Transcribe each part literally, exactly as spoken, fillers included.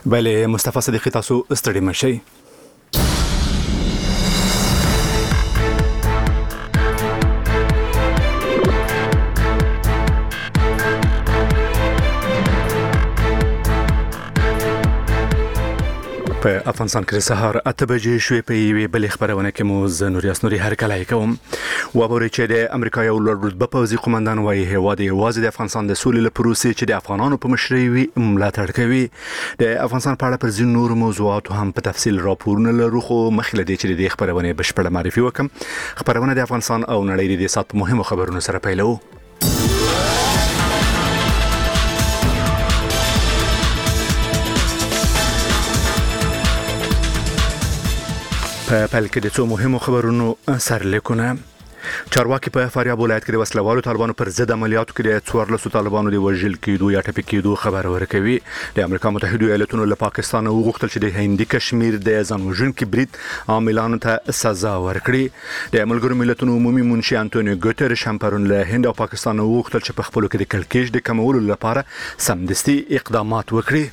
بله مصطفی صدیقی تاسو ستړي مشئ. په افغانستان کې سهار اته بجې شوې په یوې بلې خبرونه کې مو زه نوریاس نوري هر کله کوم وابوري چې د امریکا یو لوړ رتبه پوځي قومندان وايي هیواد یوازې د افغانستان د سولې لپاره پروسې چې د افغانانو په مشرۍ وي ملاتړ کوي. د افغانستان په اړه پر ځینو نور موضوعاتو هم په تفصیل راپورونه لرو، خو مخکې لدې چې د خبرونه بشپړه معرفي وکم. خبرونه د افغانستان او نړۍ د سات مهمو خبرونو سره پیلو. په پیل کې د څو مهمو خبرونو سرلیکونه. چارواکي په فاریاب ولایت کې د وسلوالو طالبانو پر ضد عملیاتو کې د څوارلسو طالبانو د وژل کېدو یا ټپي کېدو خبر ورکوي. د امریکا متحده ایالاتونو له پاکستان وغوښتل چې د هندي کشمیر د ځانوژونکي برید عاملانو ته سزا ورکړي. د ملګرو ملتونو عمومي منشي انټونیو ګوتریش هم پرون له هند او پاکستان وغوښتل چې په خپلو کې د کړکېچ د کمولو لپاره سمدستي اقدامات وکړي.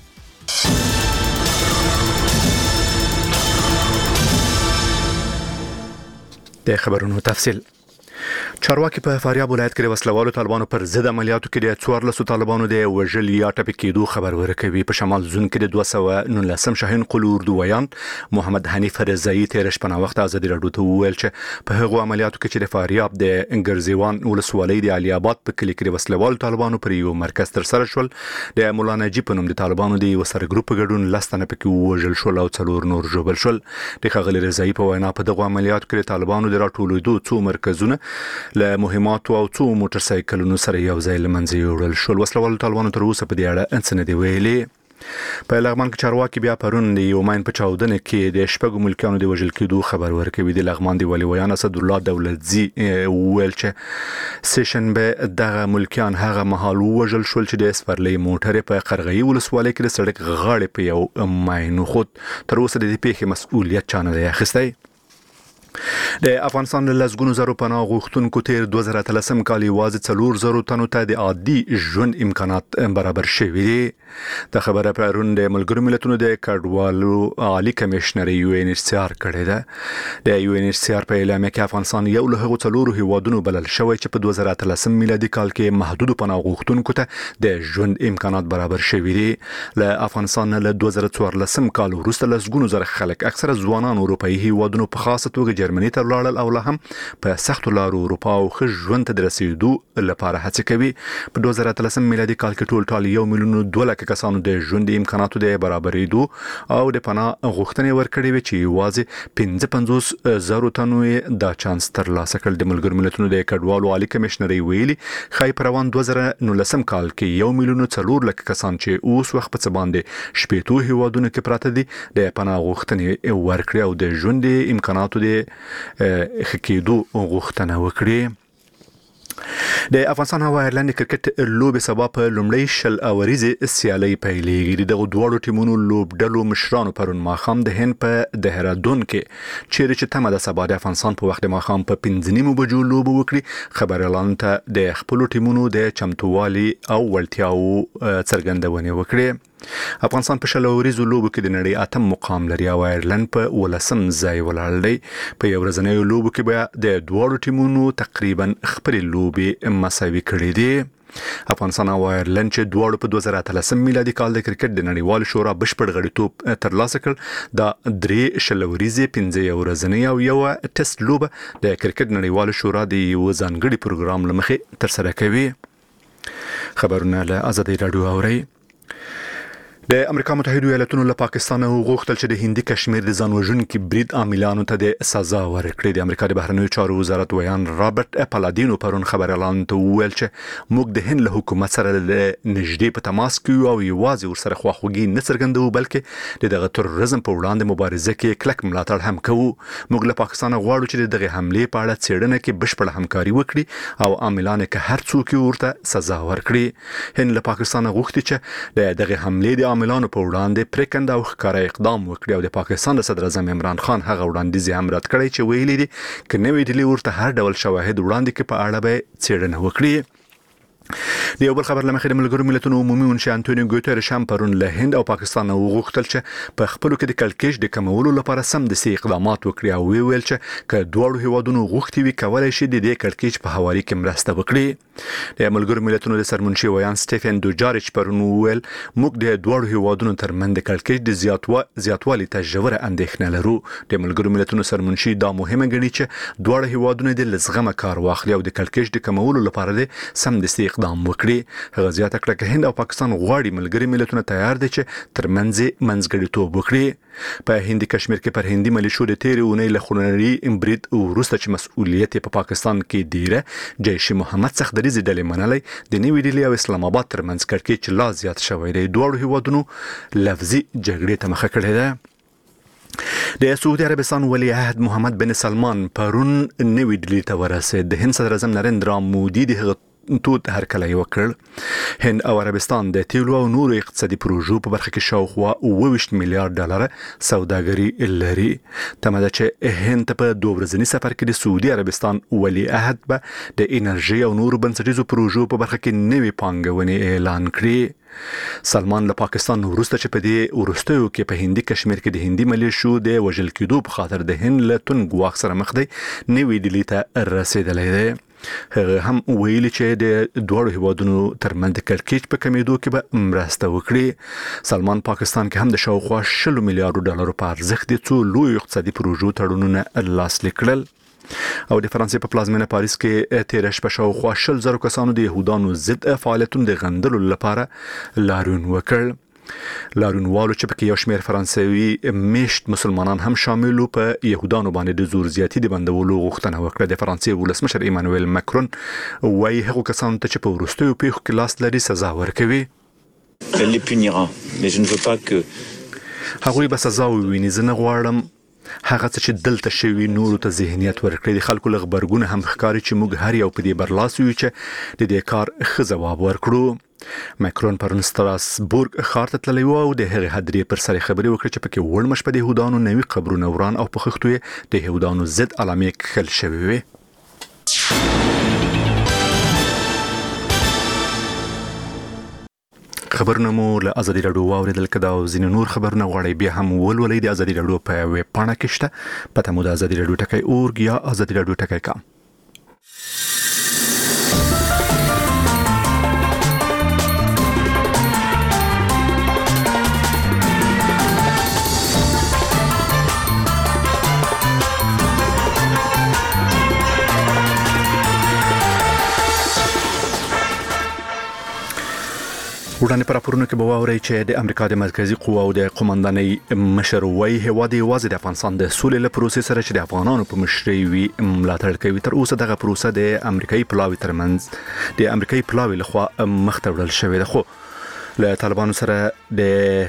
د خبرونو تفصیل. چارواکي په فاریاب ولایت کې د وسلوالو طالبانو پر ضد عملیاتو کې د څوارلسو طالبانو د وژل یا ټپي کېدو خبر ورکوي. په شمال زون کې د دوه سوه نولسم شاهین قل اردو ویان محمد حنیف رضایی تیر شپه وخت ازادي راډیو ته وویل چې په هغو عملیاتو کې چې د فاریاب د انګرزیوان ولسوالۍ د علي آباد په کلی کې د وسلوالو طالبانو پر یو مرکز تر سره شول، د مولا نجیب په نوم د طالبانو د یو سر ګروپ ګډون لستنه پکې وژل شول او څلور نور ژوبل شول. د ښاغلي رضایی په وینا په دغه عملیاتو کې د طالبانو د راټولېدو څو مرکزونه له مهمات او څو موټر سایکلونو سره یو ځای لمنځه یوړل شول. وسلوالو طالبانو تر اوسه په دې اړه څه نه دی ویلي. په لغمان کې چارواکي بیا پرون د یو ماین په چاودنه کې د شپږو ملکیانو د وژل کېدو خبر ورکوي. د لغمان دی ولي ویان اسد الله دولتزی ویل چې سیشنبه دغه ملکیان هغه مهال وژل شول چې د اسفرلې موټر په قرغې ولسوالۍ کې د سړک غاړې په یو ماین خود. تر اوسه د دې پیښې مسؤلیت چا نه دی اخیستی. د افغانستان له لسګونو زرو پناه غوښتونکو تیر دوه زره اتلسم کال یوازې څلور زرو تنو ته د عادي ژوند امکانات برابر شوي دي. د خبره پرون د ملګرو ملتونو د کډوالو عالی کمشنر یو ان ایچ سی آر کړی ده. د یو ان ایچ سی آر په اعلامیه کې افغانستان یو له هغو څلورو هیوادونو بلل شوی چې په دوه زره اتلسم میلادي کال کې محدود پناه غوښتونکو ته د ژوند امکانات برابر شوي دي. له افغانستان له دوه زره څوارلسم کال وروسته لسګونو زره خلک اکثره ځوانان اروپایي هیوادونو په خاصه توګه جرمني ته لاړل او لا هم په سختو لارو اروپا او ښه ژوند ته د رسیدو لپاره هڅه کوي. په دوه زره اتلسم میلادي کال کې ټول ټال یو میلیون دوه لکه کسانو د ژوند امکاناتو د برابرېدو او د پناه غوښتنې ورکړې وي چې یوازې پنځه پنځوس زرو تنو یې دا چانس ترلاسه کړ. د ملګرو ملتونو د کډوالو عالی کمشنر ویلي ښایي په روان دوه زره نولسم کال کې یو میلیون څلور لکه کسان چې اوس وخت په څه باندې شپېتو هیوادونو کې پراته دي د پناه غوښتنې ورکړي او د ژوند امکاناتو د ښه کېدو غوښتنه وکړي. د افغانستان او آیرلند کرکټ لوبې سبا په لومړۍ شل اوریزې سیالۍ پیلېږي. دغه دواړو ټیمونو لوبډلو مشرانو پرون ماښام د هند په دهرادون کې چیرې چې تمه ده سبا د افغانستان په وخت د ماښام په پنځه نیمو بجو لوبه وکړي خبریالانو ته د خپلو ټیمونو د چمتووالي او وړتیاو څرګندونې وکړي. افغانستان په شل اوریزو لوبو کې د نړۍ اتم مقام لري او آیرلند په ولسم ځای ولاړ دی. په یو ورځنیو لوبو کې بیا د دواړو ټیمونو تقریبا خپلې لوبې مساوي کړې دي. افغانستان او آیرلند چې دواړو په دوه زره اتلسم میلادي کال د کرکټ د نړیوال شورا بشپړ غړیتوب ترلاسه کړ، دا درې شل اوریزې پنځه یو ورځنۍ او یو ټیسټ لوبه د کرکټ نړیوال شورا د یو ځانګړي پروګرام له مخې ترسره کوي. خبرونه له ازادي راډیو اورئ. د امریکا متحده ایالاتونو له پاکستان وغوښتل چې د هندي کشمیر د ځانوژونکي برید عاملانو ته د سزا ورکړي. د امریکا د بهرنیو چارو وزارت ویان رابرټ پالادینو پرون خبریالانو ته وویل چې موږ د هند له حکومت سره له نږدې په تماس کې یو او یوازې ورسره خواخوږي نه څرګندوو بلکې د دغه تروریزم په وړاندې مبارزه کې کلک ملاتړ هم کوو. موږ له پاکستان غواړو چې دغه حملې په اړه څېړنه کې بشپړه همکاري وکړي او عاملان کې هر څوک ورته سزا ورکړي. هند له پاکستان غوښتي چې دغه حملې د عاملانو په وړاندې پریکند او ښکاره اقدام وکړي او د پاکستان د صدر اعظم عمران خان هغه وړاندیز هم رد کړی چې ویلي دي چې نوې ډیلی ورته هر ډول شواهد وړاندې کړي په اړه به څېړنه وکړي. د یو بل خبر لمخې د ملګرو ملتونو عمومي منشي انټونیو ګوتریش هم پرون له هند او پاکستان وغوښتل چې په خپلو کې د کړکېچ د کمولو لپاره سم د اقدامات وکړي او ویل چې ک دوه هیوادونو غوښتي وي کولای شي د دې کړکېچ په حواله کې مرسته وکړي. د ملګرو ملتونو د سرمنشي ویان سټيفن دوجاریچ پرون ویل موږ د دوه هیوادونو ترمنځ د کړکېچ د زیاتوا زیاتوالي ته ژوره اندېښنه لرو. د ملګرو ملتونو سرمنشي دا مهمه ګڼي چې دوه هیوادونو د لزغمه کار واخلي او د کړکېچ د کمولو لپاره د سم د اقدام وکړي. هغه زیاته کړه چې هند او پاکستان غواړي ملګري ملتونه تیار دي چې ترمنځ منځګړیتوب وکړي. په هندي کشمیر کې پر هندي ملیشو د تیرې اونۍ له خونړي امبرید وروسته چې مسؤلیت په پاکستان کې دیره جیش محمد څخه د ریزې ډلې منلای د نیوی ډیلی او اسلام آباد ترمنځ کړکېچ لا زیات شوی دی. دوه هیوادونو لفظي جګړې ته مخه کړې ده. د سعودي عربستان ولی عهد محمد بن سلمان پرون نیوی ډیلی ته ورسید. د هند صدر اعظم نریندرا مودي د تود هرکلی وکړ. هند او عربستان د تیلو او نورو اقتصادي پروژو په برخه کې شاوخوا اوه ویشت میلیارډ ډالر سوداګري لري. تمه ده چې هند په دوه ورځني سفر کې د سعودي عربستان ولی عهد به د انرژي او نورو بنسټیزو پروژو په برخه کې نوې پانګونې اعلان کړي. سلمان له پاکستان وروسته چې په دې وروستیو کې په هندي کشمیر کې د هندي ملیشو د وژل کېدو په خاطر د هند له تون ګواښ سره مخ دی نیوی ډیلی ته رسیدلی دی. هغه هم ویلي چې د دوه هیوادونو ترمنځ د کړکېچ په کمیدو کې به مرسته وکړي. سلمان پاکستان کې هم د شاوخوا شل میلیارډ ډالر په ارزښت د څو لوی اقتصادي پروژو تړونونه لاسلیک کړل. او د فرانسې په پلازمینه پاریس کې تیر شپه شاوخوا شل زره کسانو د يهودانو ضد فعالیتونو د غندلو لپاره لاریون وکړ. لاریونوالو چې پکې یو شمېر فرانسوي میشت مسلمانان هم شامل وو په يهودانو باندې د زور زیاتی د بندولو غوښتنه وکړه. د فرانسې ولسمشر ایمانوئل ماکرون وايي هغه کسانو ته چې په وروستیو پیښو کې لاس لري سزا ورکوي. هغوی به سزا وویني. زه نه غواړم هغه چې دلته شوی نورو ته ذهنیت ورکړي. د خلکو لغبرګونه هم ښکاري چې موږ هر یو په دې برلاس یو چې د دې کار ښه ځواب ورکړو. ماکرون پرون ستراسبورګ ښار ته تللی و او د هغې حدرې پر سر خبرې وکړې چې پکې وړ مشپه د يهودانو نوي قبرونه وران او په خښتو یې د يهودانو ضد علامې کښل شوې وې. خبرونه مو له ازادي راډیو واوریدل. کدا او ځینې نور خبرونه غواړئ بیا هم ولولئ د ازادي راډیو په ویب پاڼه کې شته. پته مو د ازادي راډیو ټکی اورګ یا ازادي راډیو ټکی کام. وړاندې پر راپورونو کې به واورئ چې د امریکا د مرکزی قواو د قومندانۍ مشر وایي هیواد یوازې د افغانستان د سولې له پروسې سره چې د افغانانو په مشرۍ وي ملاتړ کوي. تر اوسه دغه پروسه د امریکایي پلاوي ترمنځ د امریکایي پلاوي لخوا مخ ته وړل شوې ده. خو له طالبانو سره د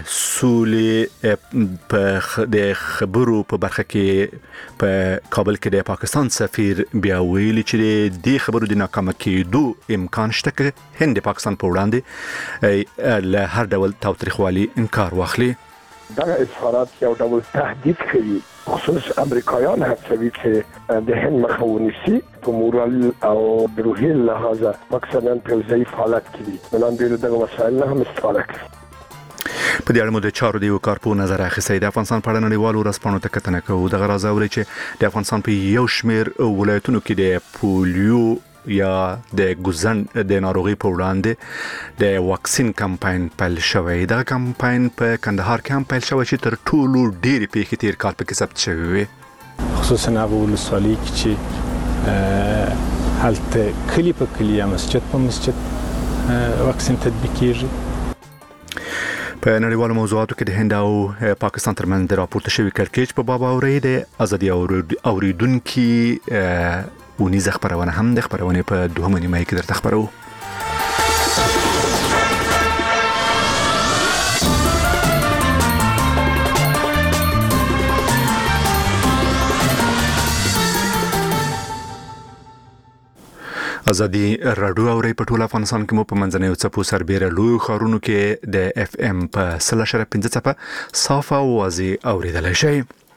سولې په د خبرو په برخه کې په کابل کې د پاکستان سفیر بیا ویلي چې د خبرو د ناکامه کېدو امکان شته چې هند د پاکستان په وړاندې له هر ډول تاوتریخوالي انکار واخلي. دغه اظهارات یو ډول تهدید کوي، خصوص امریکایان هڅوي چې د هند مخه ونیسي. په مورال او روحي لحاظ پاکستان په ضعیف حالت کې دي. وړاندې دغه وسایل نه هم استفاده کوي. په دې اړه مو د چارو دیو کارپو نظر اخیستی. د افغانستان په اړه نړیوالو ورځپاڼو ته کتنه کوو. دغه راز اوري چې د افغانستان په یو شمېر ولایتونو کې د پولیو یا د ګوزن د ناروغي په وړاندې د واکسین کمپاین پیل شوی. دا کمپاین په کندهار کې هم پیل شوی چې تر ټولو ډېری پیښې تیر کال پکې ثبت شوی وي، خصوصا هغه ولسوالۍ کې چې هلته کلی په کلی یا مسجد په مسجد واکسین تطبیق کیږي. په نړیوالو موضوعاتو کې د هند او پاکستان ترمنځ د راپورته شوی کړکېچ په باب اوري د ازادي اوریدونکو ونیزه خبرونه هم د خبرونه په دوهمه نیمه کې درته خبرو. ازادي راډیو اوري په ټول افغانستان کې مو په منځنیو څپو سربېره لوی ښارونو کې د اف ام په سل اشاریه پنځه څپه صافه اوازې اوریدلای شي.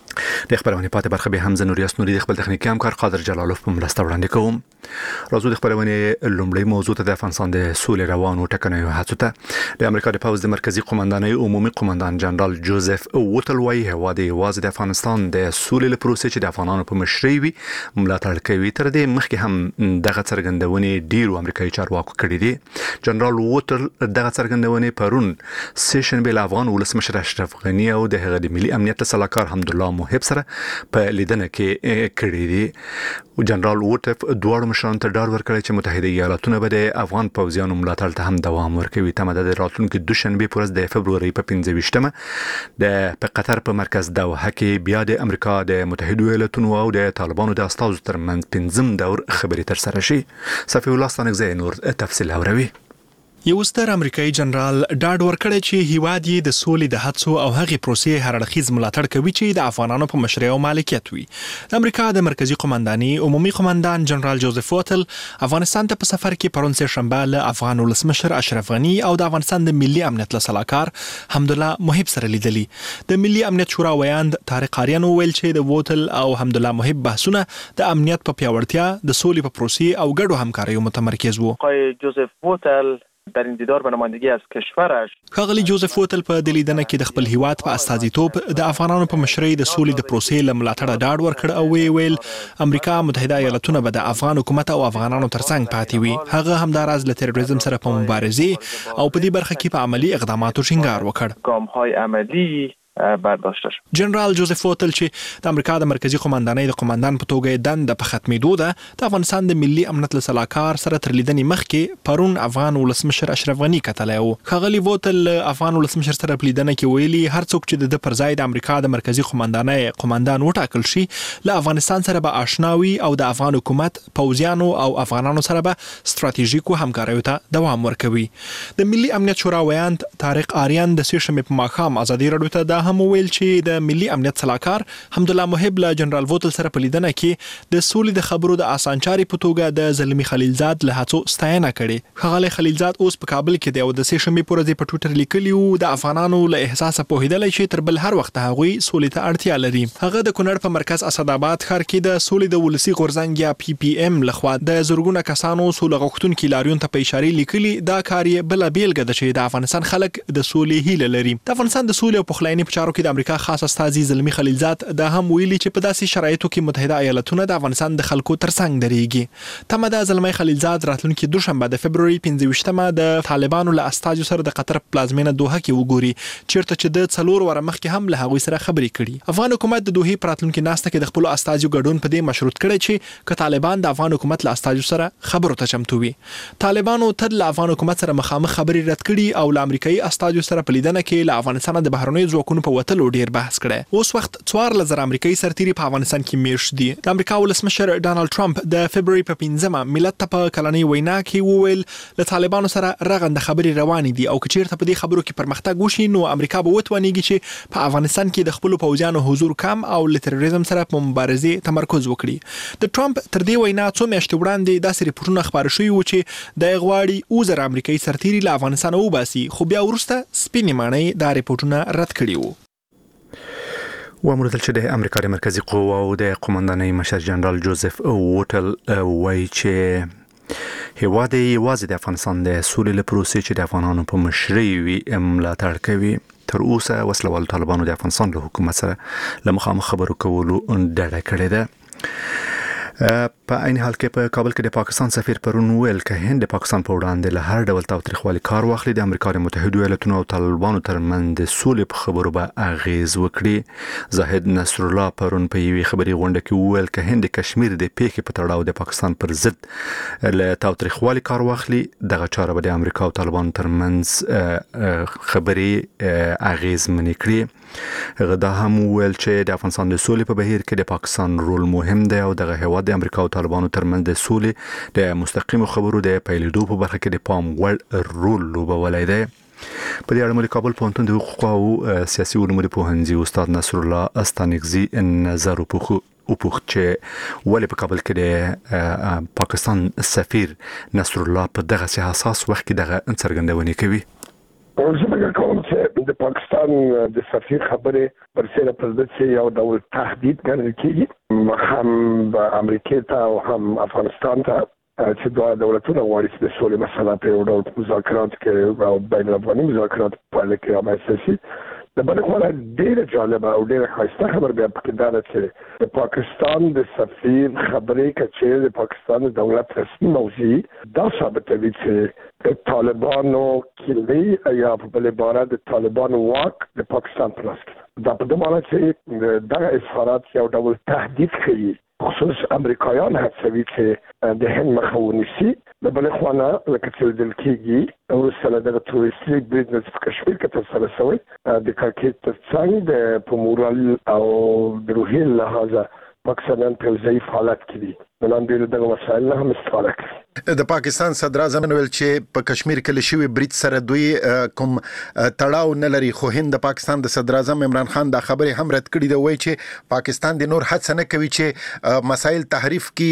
د خبرونه پاتې برخه به حمزه نوریاس نوري د خپل تخنیکی همکار قادر جلالوف په مرسته وړاندې کوم. راځو د خبرونه لومړی موضوع ته د افغانستان د سولې روانو ټکنیو هڅو ته د امریکا د پوز د مرکزی قومندانۍ عمومي قومندان جنرال جوزف ووتل وايي هوا د واز د افغانستان د سولې لپاره چې د افغانانو په مشرۍ وي ملاتړ کوي. تر دې مخکې هم دغه څرګندونې ډیرو امریکایي چارواکو کړې دي. جنرال ووتل دغه څرګندونې پرون سیشن بل افغان ولسمشر اشرف غنی او د هغه د ملي امنیت صلاحکار حمدالله محب سره په لیدنه کې کړی دی. او جنرال ووتف دوه مشران ته ډار ورکړی چې متحده ایالاتونه به د افغان پوځیانو ملاتړ ته هم دوام ورکوي. تمه د راتلونکو دوشنبه پر ورځ د فبروري په پنځه ویشتمه د په قطر په مرکز دوحه کې بیا د امریکا د متحده ایالاتونو او د طالبانو د استازو ترمنځ پنځم دور خبرې تر سره شي. صفي الله ستانګزی نور تفصیل اوروي. یو ستر امریکایي جنرال ډاډ ورکړی چې هیواد یې د سولې د هڅو او هغې پروسې هر اړخیز ملاتړ کوي چې د افغانانو په مشرۍ او مالکیت وي. د امریکا د مرکزی قومندانۍ عمومي قومندان جنرال جوزف ووتل افغانستان ته په سفر کې پرون سه شنبه له افغان ولسمشر اشرف غنی او د افغانستان د ملي امنیت صلاحکار حمدالله محب سره لیدلي. د ملي امنیت شورا ویاند طارق آریان وویل چې د ووتل او حمدالله محب بحثونه د امنیت په پیاوړتیا د سولې په پروسې او ګډو همکاریو متمرکز وو. جوزف ووتل در این دیدار به نمایندگی از کشورش ښاغلي جوزف ووتل په دې لیدنه کې د خپل هیواد په استازیتوب د افغانانو په مشرۍ د سولې د پروسې له ملاتړه ډاډ ورکړ او وی ویل امریکا متحده ایالاتونه به د افغان حکومت او افغانانو ترڅنګ پاتې وي. هغه همداراز له تروریزم سره په مبارزه او په دې برخه کې په عملی اقداماتو ټینګار وکړ. ګام‌های عملی برداشته شد. جنرال جوزف ووتل چې د امریکا د مرکزی قومندانۍ د قومندان په توګه دند په ختمېدو ده د افغانستان د ملي امنیت صلاحکار سره تر لیدنې مخکې پرون افغان ولسمشر اشرف غنی کتلی و. ښاغلي ووتل افغان ولسمشر سره په لیدنه کې ویلي هر څوک چې د پر ځای د امریکا د مرکزی قومندانۍ قومندان وټاکل شي له افغانستان سره به آشنا وي او د افغان حکومت پوځیانو او افغانانو سره به ستراتیژیکو همکاریو ته دوام ورکوي. د ملي امنیت شورا ویاند طارق آریان د سه شنبې په ماښام ازادي راډیو ته دا هم ویل چې د ملي امنیت صلاحکار حمدالله محب له جنرال ووتل سره په لیدنه کې د سولې د خبرو د آسانچاري په توګه د زلمی خلیلزاد له هڅو ستاینه کړې. ښاغلی خلیلزاد اوس په کابل کې دی او د سه شنبې په ورځ په ټویټر لیکلي و د افغانانو له احساسه پوهېدلی چې تر بل هر وخت هغوی سولې ته اړتیا لري. هغه د کونړ په مرکز اسداباد ښار کې د سولې د ولسي غورځنګ یا پی پی ام لخوا د زرګونه کسانو سوله غوښتونکي لاریون ته په اشاره لیکلي. دا کار یې بله بیلګه ده چې د افغانستان خلک د سولې هیله لري. د افغانستان د سولې او پخلاینې په چارو کې د امریکا خاص استازي زلمی خلیلزاد دا هم ویلي چې په داسې شرایطو کې متحده ایالاتونه د افغانستان د خلکو ترڅنګ درېږي. تمه ده زلمی خلیلزاد راتلونکي دوشنبه د فبروري پنځه ویشتمه د طالبانو له استازو سره د قطر پلازمینه دوحه کې وګوري چیرته چې د څلور وره مخکې هم له هغوی سره خبرې کړي. افغان حکومت د دوحې په راتلونکي ناسته کې د خپلو استازو ګډون په دې مشروط کړی چې که طالبان د افغان حکومت له استازو سره خبرو ته چمتو وي. طالبانو تل له افغان حکومت سره مخامخ خبرې رد کړي او له امریکایي استازو سره په لیدنه کې له افغانستان د بهرنیو ځواکونو په وتلو ډیر بحث کړی. اوس وخت څوارلس زره امریکایي سرتیري په افغانستان کې میشت دي. د امریکا ولسمشر ډانلډ ټرمپ د فبروري په پنځمه ملت ته په کلنۍ وینا کې وویل له طالبانو سره رغنده خبرې روانې دي او که چیرته په دې خبرو کې پرمختګ وشي نو امریکا به وتوانیږي چې په افغانستان کې د خپلو پوځیانو حضور کم او له تروریزم سره په مبارزې تمرکز وکړي. د ټرمپ تر دې وینا څو میاشتې وړاندې داسې ریپورټونه خپاره شوي وو چې د غواړي اووه زره امریکایي سرتیري له افغانستانه وباسي خو بیا وروسته سپینې ماڼۍ دا ریپورټونه رد کړي وو. وامردل چې د امریکا د مرکزی قواو د قومندانۍ مشر جنرال جوزف ووتل وایي چې هیواد یوازې د افغانستان د سولې له پروسې چې د افغانانو په مشرۍ وي ملاتړ کوي. تر اوسه وسلوال طالبانو د افغانستان له حکومت سره له مخامخ خبرو کولو ډډه کړې ده. په عین حال کې په کابل کې د پاکستان سفیر پرون ویل که هند د پاکستان په وړاندې له هر ډول تاوتریخوالي کار واخلي د امریکا د متحده ایالاتونو او طالبانو ترمنځ د سولې په خبرو به اغیز وکړي. زاهد نصر الله پرون په یوې خبري غونډه کې ویل که هند د کشمیر د پیښې په تړاو د پاکستان پر ضد له تاوتریخوالي کار واخلي دغه چاره به د امریکا او طالبانو ترمنځ خبري اغیز منې کړي. هغه دا هم ویل چې د افغانستان د سولې په بهیر کې د پاکستان رول مهم دی او دغه هیواد د امریکا او طالبانو ترمنځ د سولې د مستقیم خبرو د پیلېدو په برخه کې د پام وړ رول لوبولی دی. په دې اړه ملي کابل پوهنتون د حقوق او سیاسي علومو د پوهنځي استاد نصر الله استانګزي نظر وپوښ وپوښت چې ولې په کابل کې د پاکستان سفیر نصر الله په دغه حساس وخت کې دغه څرګندونې کوي. زه فکر کوم چې د پاکستان پاکستان د سفیر خبرې پر سره پر دې یو ډول تهدید ګڼل کېږي، هم امریکا ته او هم افغانستان ته چې دوه دولتونه غواړي چې د سولې مسله په یو ډول مذاکرات کې او بین الافغاني مذاکرات په اړه کې رامنځته شي. د بل خوا ډېره جالبه او ډېره ښایسته خبر بیا پکې دا ده چې د پاکستان د سفیر خبرې که چیرې د پاکستان د دولت رسمي موضوع دا ثابتوي چې د طالبانو کلي یا په بل عباره د طالبانو واک د پاکستان په لاس کې دا په دې معنی چې دغه اظهارات یو ډول تهدید ښیي، خصوص امریکایان هڅوي چې د هند مخه ونیسي. د بل خوا نه لکه چې لیدل کېږي وروسته له دغه تروریستي برید په کشمیر کې ترسره شوی د کړکېچ تر څنګ د په مورال او د روحي لحاظه پاکستانیان په ضعیف حالت کې دي. نن دوی دغه مسایل نه هم استفاده کوي. د پاکستان صدر اعظم ویل چې په کشمیر کې لشي برید سره دوی کوم تړاو نه لري، خو هند د پاکستان د صدر اعظم عمران خان دا خبره هم رد کړې ده، وایي چې پاکستان د نور هڅه نه کوي چې مسایل تحریف کی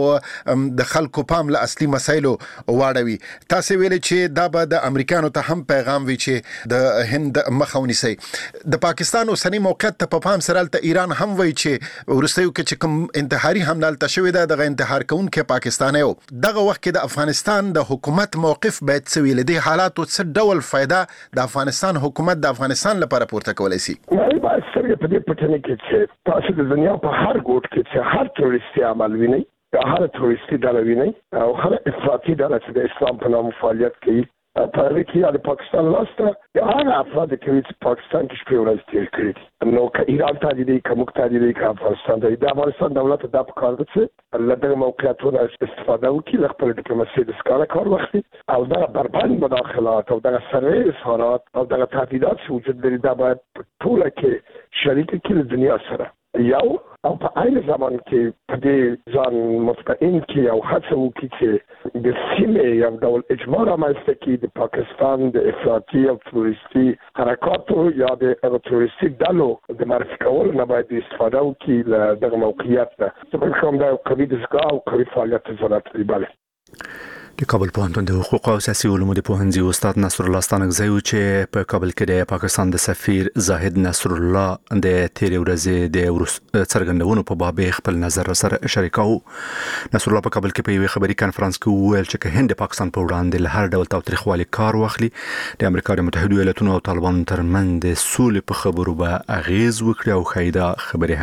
او د خلکو پام له اصلي مسایلو واړوي. تاسو ویل چې دا به د امریکانو ته هم پیغام وي چې د هند مخه ونیسي. د پاکستان اوسنی موقعیت ته په پام سره ته ایران هم وایي چې ورستیو کې چې کوم انتحاري حمله تشوي ده دغه انتحار کوونکې پاکستان یو دغه وخت کې د افغانستان د حکومت موقف باید سوي لدی حالات او څه ډول فائدہ د افغانستان حکومت د افغانستان لپاره پورته کولای شي. نو باید سره په دې پټنه کې چې تاسو د دنیا په هر ګوټ کې چې هر تروریستي عمل ویني، هر تروریستي ډله ویني او هر افراطي ډله چې د اسلام په نام فعالیت کوي په هغه کې د پاکستان لاسته هغه افراد کوي چې پاکستان کې شپې ورځې تیر کړي دي. نو که ایران ته دي که موږ ته دي که افغانستان ته د افغانستان دولت دا په کار ده چې له دغه موقعیتونو استفاده وکړي، له خپل ډیپلوماسي د ښکاره کار واخلي او دغه بربند مداخلات او دغه سرې اظهارات او دغه تهدیدات چې وجود لري دا باید په ټوله کې شریک کړي د دنیا سره یو او په عین زمان کې په دې ځان مطمئن کې او هڅه وکړي چې د سیمې یو ډول اجماع رامنځته کړي د پاکستان د افراطي او تروریستي حرکاتو یا د تروریستي ډلو د معرفي کولو نه باید استفاده وکړي له دغه موقعیت نه. زه فکر کوم دا یو قوي دستګاه او قوي فعالیت ضرورت لري. بله د کابل پوهنتون د حقوق او سیاسي علومو د پوهنځي استاد نصر الله ستانکزی و چې په کابل کې د پاکستان د سفیر زاهد نصر الله د تیرې ورځې د څرګندونو په باب خپل نظر سره شریکاو. نصر الله په کابل کې په یوه خبري کانفرنس کې وویل چې هند د پاکستان په وړاندې له هر ډول تاوتریخوالي کار واخلي، د امریکا د متحده ایالاتونو او طالبانو ترمنځ د سولې په خبرو به اغیز وکړي او خیدا خبرې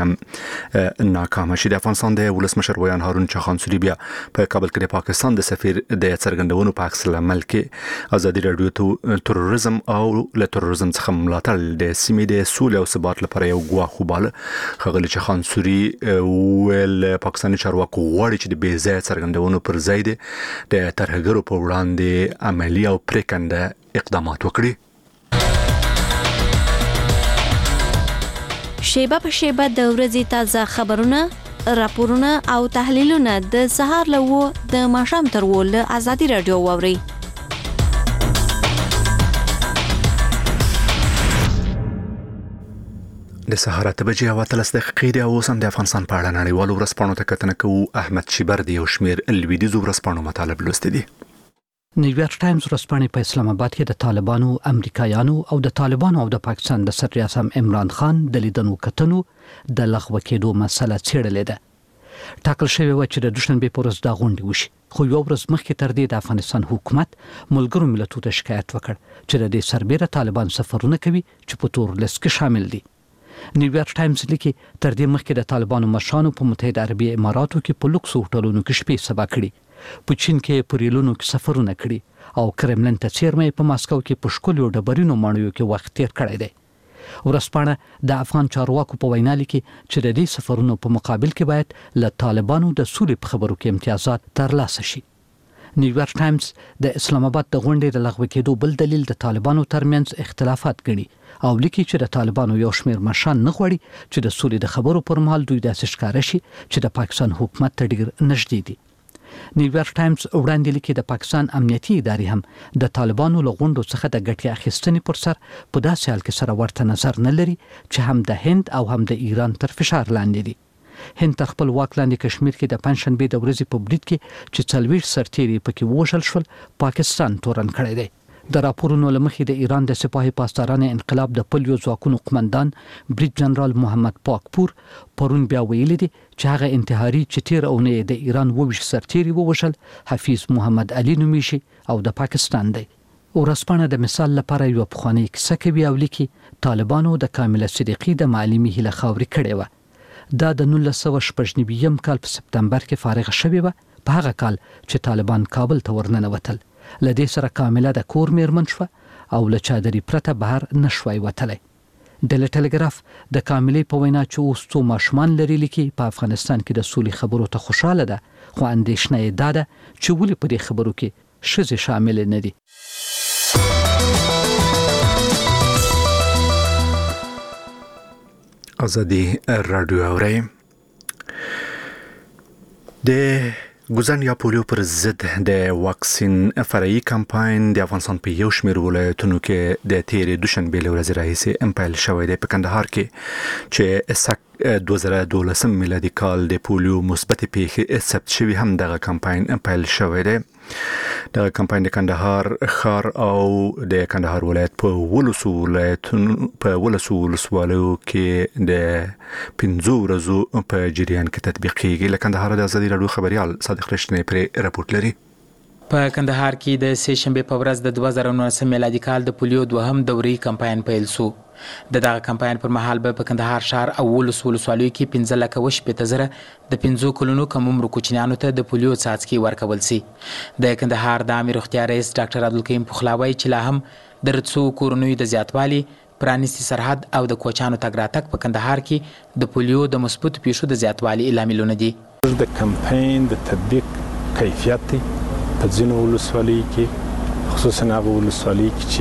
هم ناکامه شي. د افغانستان د ولسمشر ویان هارون چاخانسوري بیا په کابل کې د پاکستان د سفیر د څرګندونو په عکس العمل کې ازادي راډیو ته تروریزم او له تروریزم څخه ملاتړ د سیمې د سولې او ثبات لپاره یو ګواښ وباله. ښاغلي چاخانسوري ویل پاکستاني چارواکو غواړي چې د بې ځایه څرګندونو پر ځای د ترهګرو په وړاندې عملي او پرېکنده اقدامات وکړي. شیبه په شیبه د ورځې تازه خبرونه، راپورونه او تحلیلونه د سهار لوو د ماښام تر ول ازادي راډیو ووري. د سهار اته بجې او اتلس دقیقې د اوس هم د افغانستان په اړه نړیوالو ورځپاڼو ته کتنه کوو. احمد شیبر د یو شمېر لویدیځو ورځپاڼو مطالب لوستي دي. نیویارک ټایمز ورځپاڼې په اسلام آباد کې د طالبانو، امریکایانو او د طالبانو او د پاکستان د صدر اعظم عمران خان د لیدنو کتنو د لغوه کېدو مسله څېړلې ده. ټاکل شوی و چې د دوشنبې په ورځ دا غونډه وشي، خو یو ورځ مخکې تر دې د افغانستان حکومت ملګرو ملتونو ته شکایت وکړ چې د دې سربېره طالبان سفرونه کوي چې په تور لیست کې شامل دي. نیویارک ټایمز لیکي تر دې مخکې د طالبانو مشرانو په متحده عربي اماراتو کې په لوکس هوټلونو کې شپې سبا کړي، په چین کې په ریلونو کې سفرونه کړي او کرملن ته څیرمه په ماسکو کې په ښکلو ډبرینو ماڼیو کې وخت تیر کړی دی. ورځپاڼه د افغان چارواکو په وینا لیکي چې د دې سفرونو په مقابل کې باید له طالبانو د سولې په خبرو کې امتیازات ترلاسه شي. نیویارک ټایمز د اسلام آباد د غونډې د لغوه کېدو بل دلیل د طالبانو ترمنځ اختلافات ګڼي او لیکي چې د طالبانو یو شمېر مشران نه غواړي چې د سولې د خبرو پر مهال دوی داسې ښکاره شي چې د پاکستان حکومت ته ډېر نږدې دي. نیویارک ټایمز وړاندې لیکي د پاکستان امنیتي ادارې هم د طالبانو له غونډو څخه د ګټې اخیستنې پر سر په داسې حال کې سره ورته نظر نه لري چې هم د هند او هم د ایران تر فشار لاندې دي. هند تر خپل واک لاندې کشمیر کې د پنځشنبې د ورځې په برید کې چې څلوېښت سرتیري پکې ووژل شول پاکستان تورن کړی دی. د راپورونو لمخې د ایران د سپاهي پاسداران انقلاب د پلیو ځواکونو قومندان بریټ جنرال محمد پاکپور پرون بیا ویلي دي چې هغه انتحاري چې تیر اونۍ د ایران وویش سرتیري ووشل حفیظ محمد علي نومیشي او د پاکستان دی. ورسپانه د مثال لپاره یو پخوانی کیسه کوي او لیکي طالبانو د کامله صدیقي د معلمي هله خاوري کړې و. دا د نولس سوه شپږ نوي کال په سپتمبر کې فارغ شوی و، په هغه کال چې طالبان کابل ته ورننوتل. لدې سره کامله د کور میرمن شوه او له چادري پرته بهر نشوي وتلی. د ټلګراف د کاملې په وینا چې اوس څو ماشومان لري لیکي په افغانستان کې د سولې خبرو ته خوشاله ده، خو اندېښنه یې دا ده چې ولې په دې خبرو کې ښځې شامل نه دي. ازادي رادیو اوري د ګوزن یا پولیو پر ضد د واکسین فرعي کمپاین د افغانستان په یو شمېر ولایتونو کې د تیرې دوشنبې له ورځې راهیسې امپایل شوی دی. په کندهار کې چې سک دوه زره دولسم میلادي کال د پولیو مثبت پیښې ثبت شوي هم دغه کمپاین امپایل شوی دی. دغه کمپاین د کندهار ښار او د کندهار ولایت په ولسو ولایتونو په ولسو ولسوالیو کې د پنځو ورځو په جریان کې تطبیق کیږي. له کندهار د ازادي راډیو خبريال صادق رښتینی پرې راپورټ لري. په کندهار کې د سه شنبه په ورځ د دوه زره نولسم میلادي کال د پولیو دوهم دوري کمپاین پیل شو. د دغه کمپاین پر مهال به په کندهار ښار او ولسو ولسوالیو کې پنځه لکه او شپېته زره د پنځو کلونو کم عمر کوچنیانو ته د پولیو څاڅکي ورکول شي. د کندهار د عامه روغتیا رئیس ډاکټر عبدالکریم پخلاوی چې لا هم د رڅو کورونو د زیاتوالي پرانیستي سرحد او د کوچانو تګ راتګ په کندهار کې د پولیو د مثبت پیښو د زیاتوالي لاملونه دي. د کمپاین د تطبیق کیفیت په ځینو ولسوالیو کې خصوصا هغه ولسوالیو کې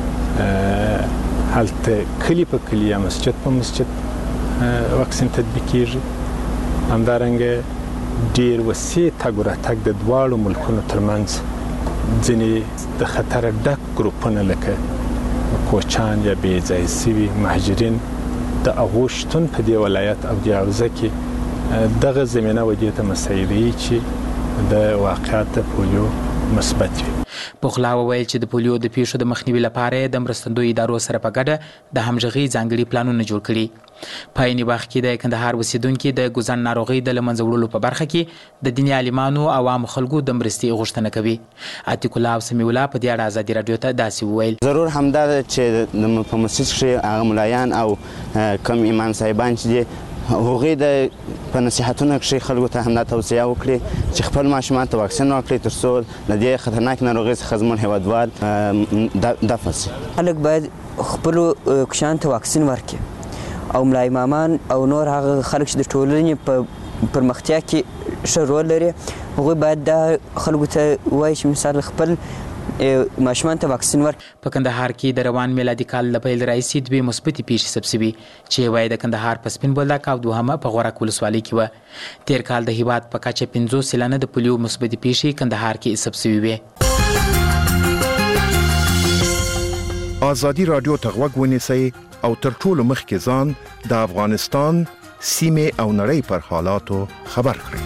چې هلته کلی په کلی یا مسجد په مسجد واکسین تطبیق کیږي. همدارنګه ډیر وسیع تګ راتګ د دواړو ملکونو ترمنځ ځینې د خطر ډک ګروپونه لکه کوچان یا بې ځایه سوي مهاجرین د هغو شتون په دې ولایت او دې حوزه کې دغه زمینه ودې ته مساعدوي چې د واقعیت د پولیو مثبت وي. پخلا وویل چې د پولیو د پیښو د مخنیوي لپاره د مرستندوی ادارو سره په ګډه د همغږي ځانګړي پلانونه جوړ کړي. په عین وخت کې د کندهار اوسیدونکو د ګوزن ناروغي د لمنځه وړلو په برخه کې د دیني عالمانو او عام خلکو د مرستې غوښتنه کوي. عتیق الله او سمیع الله په دې اړه ازادي رادیو ته داسې وویل: ضرور همدا چې په مسجد کې هغه ملایان او کم امام صاحبان چې هغوی د په نصیحتونو کې خلکو ته همدا توصیه وکړي چې خپل ماشومان ته واکسین ورکړي تر څو له دې خطرناک ناروغۍ څخه زموږ هېوادوال دفع شي. خلک باید خپلو کوچیانو ته واکسین ورکړي او ملا امامان او نور هغه خلک چې د ټولنې په پرمختیا کې ښه رول لري هغوی باید دا خلکو ته ووایي چې مثال خپل ماشومان ته واکسین ورکړي. په کندهار کې د روان میلادي کال له پیل راهیسې دوې مثبتې پیښې ثبت شوي چې یوه یې د کندهار په سپین بولدک او دوهمه په غورک ولسوالۍ کې وه. تېر کال د هېواد په کچه پنځوس سلنه د پولیو مثبتې پیښې کندهار کې ثبت شوي وې. ازادي راډیو ته غوږ ونیسئ او تر ټولو مخکې ځان د افغانستان سیمې او نړۍ پر حالاتو خبر کړئ.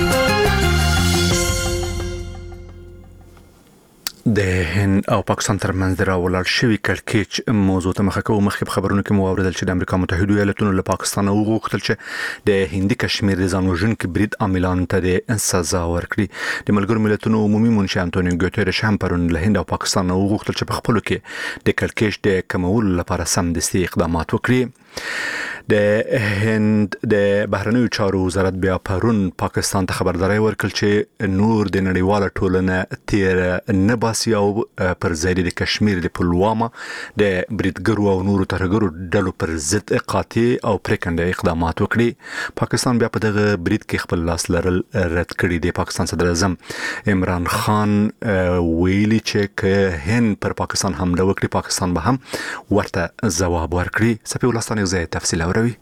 د هند او پاکستان ترمنځ د راولاړ شوي کړکېچ موضوع ته مخه کوو. مخکې په خبرونو کې مو واوریدل چې د امریکا متحده ایالاتونو له پاکستان وغوښتل چې د هندي کشمیر د ځان وژونکي برید عاملانو ته د سزا ورکړي. د ملګرو ملتونو عمومي منشي انټونیو ګوتریش هم پرون له هند او پاکستان وغوښتل چې په خپلو کې د کړکېچ د کمولو لپاره سمدستي اقدامات وکړي. د هند د بهرنیو چارو وزارت بیا پرون پاکستان ته خبرداري ورکړل چې نور د نړیواله ټولنه تیر نه باسي او پر ځای د کشمیر د پلوامه د بریدګرو او نورو ترهګرو ډلو پر ضد قاطع او پریکنده اقدامات وکړي. پاکستان بیا په دغه برید کې خپل لاس لرل رد کړي. د پاکستان صدر اعظم عمران خان ویلي چې که هند پر پاکستان حمله وکړي پاکستان به هم ورته ځواب ورکړي. سپي ولستان یو ځای تفصیل اوروي.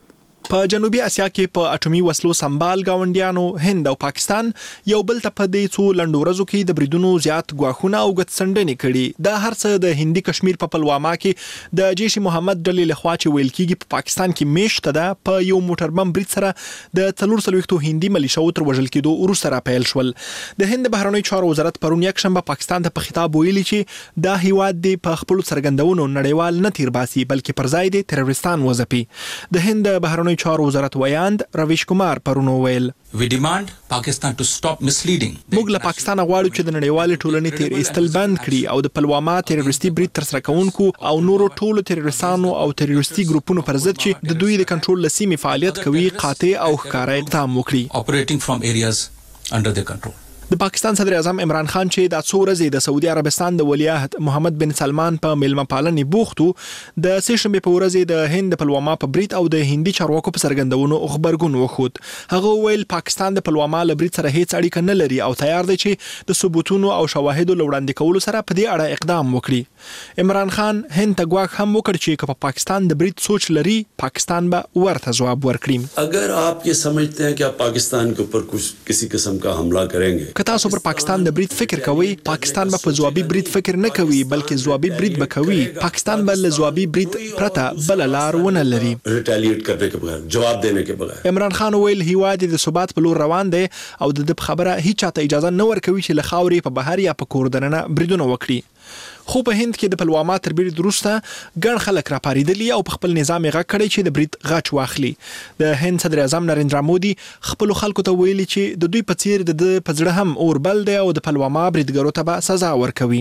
په جنوبي اسیا کې په اټومي وسلو سمبال گاونډیانو هند او پاکستان یو بل ته په دې څو لنډو ورځو کې د بریدونو زیات غواخونه او غتسنډنې کړي. دا هر څه د هندي کشمیر په پلواما کې د جیش محمد ډلې لخوا چې ویل کېږي په پاکستان کې میشته ده په یو موټر بم برید سره د څلور څلوېښتو هندي ملیشاو تر وژل کېدو وروسته راپیل شول. د هند بهرنیو چارو وزارت پرون یکشنبه پاکستان ته په خطاب ویلي چې دا هیواد دی په خپل څرګندونو نړیوال نه تیر باسي بلکې پر ځای دی تروریستان وځپي. د هند بهرنیو چارو وزارت ویاند رویش کمار پرونو ویل We demand Pakistan to stop misleading. موږ له پاکستان غواړو چې د نړیوالې ټولنې تیر ایستل بند کړي او د پلواما تروریستي برید ترسره کوونکو او نورو ټولو تروریستانو او تروریستي ګروپونو پر ضد چې د دوی د کنټرول لسیمې فعالیت کوي قاطع او ښکاره اقدام وکړي. Operating from areas under their control. د پاکستان صدر اعظم عمران خان چې د څو ورځې د سعودي عربستان د ولیعهد محمد بن سلمان په میلمه پالنې بوختو د سه شنبه په ورځ د هند پلواما په برید او د هندي چارواکو په څرګندونو خبرګون وخود. هغه ویل پاکستان د پلواما له برید سره هیڅ اړیکه نه لري او تیار دی چې د ثبوتونو او شواهدو لوړاندې کولو سره په دې اړه اقدام وکړي. عمران خان هند ته غواړي هم وکړي چې په پاکستان د برید سوچ لري پاکستان به ورته جواب ورکړي. اگر آپ یہ سمجھتے ہیں کہ آپ پاکستان کے اوپر کچھ کسی قسم کا حملہ کریں گے که تاسو پر پاکستان د برید فکر کوي پاکستان به په ځوابي برید فکر نه کوي بلکې ځوابي برید به کوي. پاکستان به له ځوابي برید پرته بل لار ونه لري ریټالیټ کرنے کے بغیر جواب دینے کے بغیر. عمران خان ویل هیواد د ثبات په لور روان دی او د خبره هیڅ چاته اجازه نه ورکوي چې له خاورې په بهر یا په کور دننه بریدونه وکړي. خو په هند کې د پلواما تر برید وروسته ګڼ خلک راپاریدلي او په خپل نظام یې غږ کړی چې د برید غچ واخلي. د هند صدر اعظم نریندرا مودي خپلو خلکو ته ویلي چې د دوی په څیر د په زړه هم اور بل دی او د پلواما بریدګرو ته به سزا ورکوي.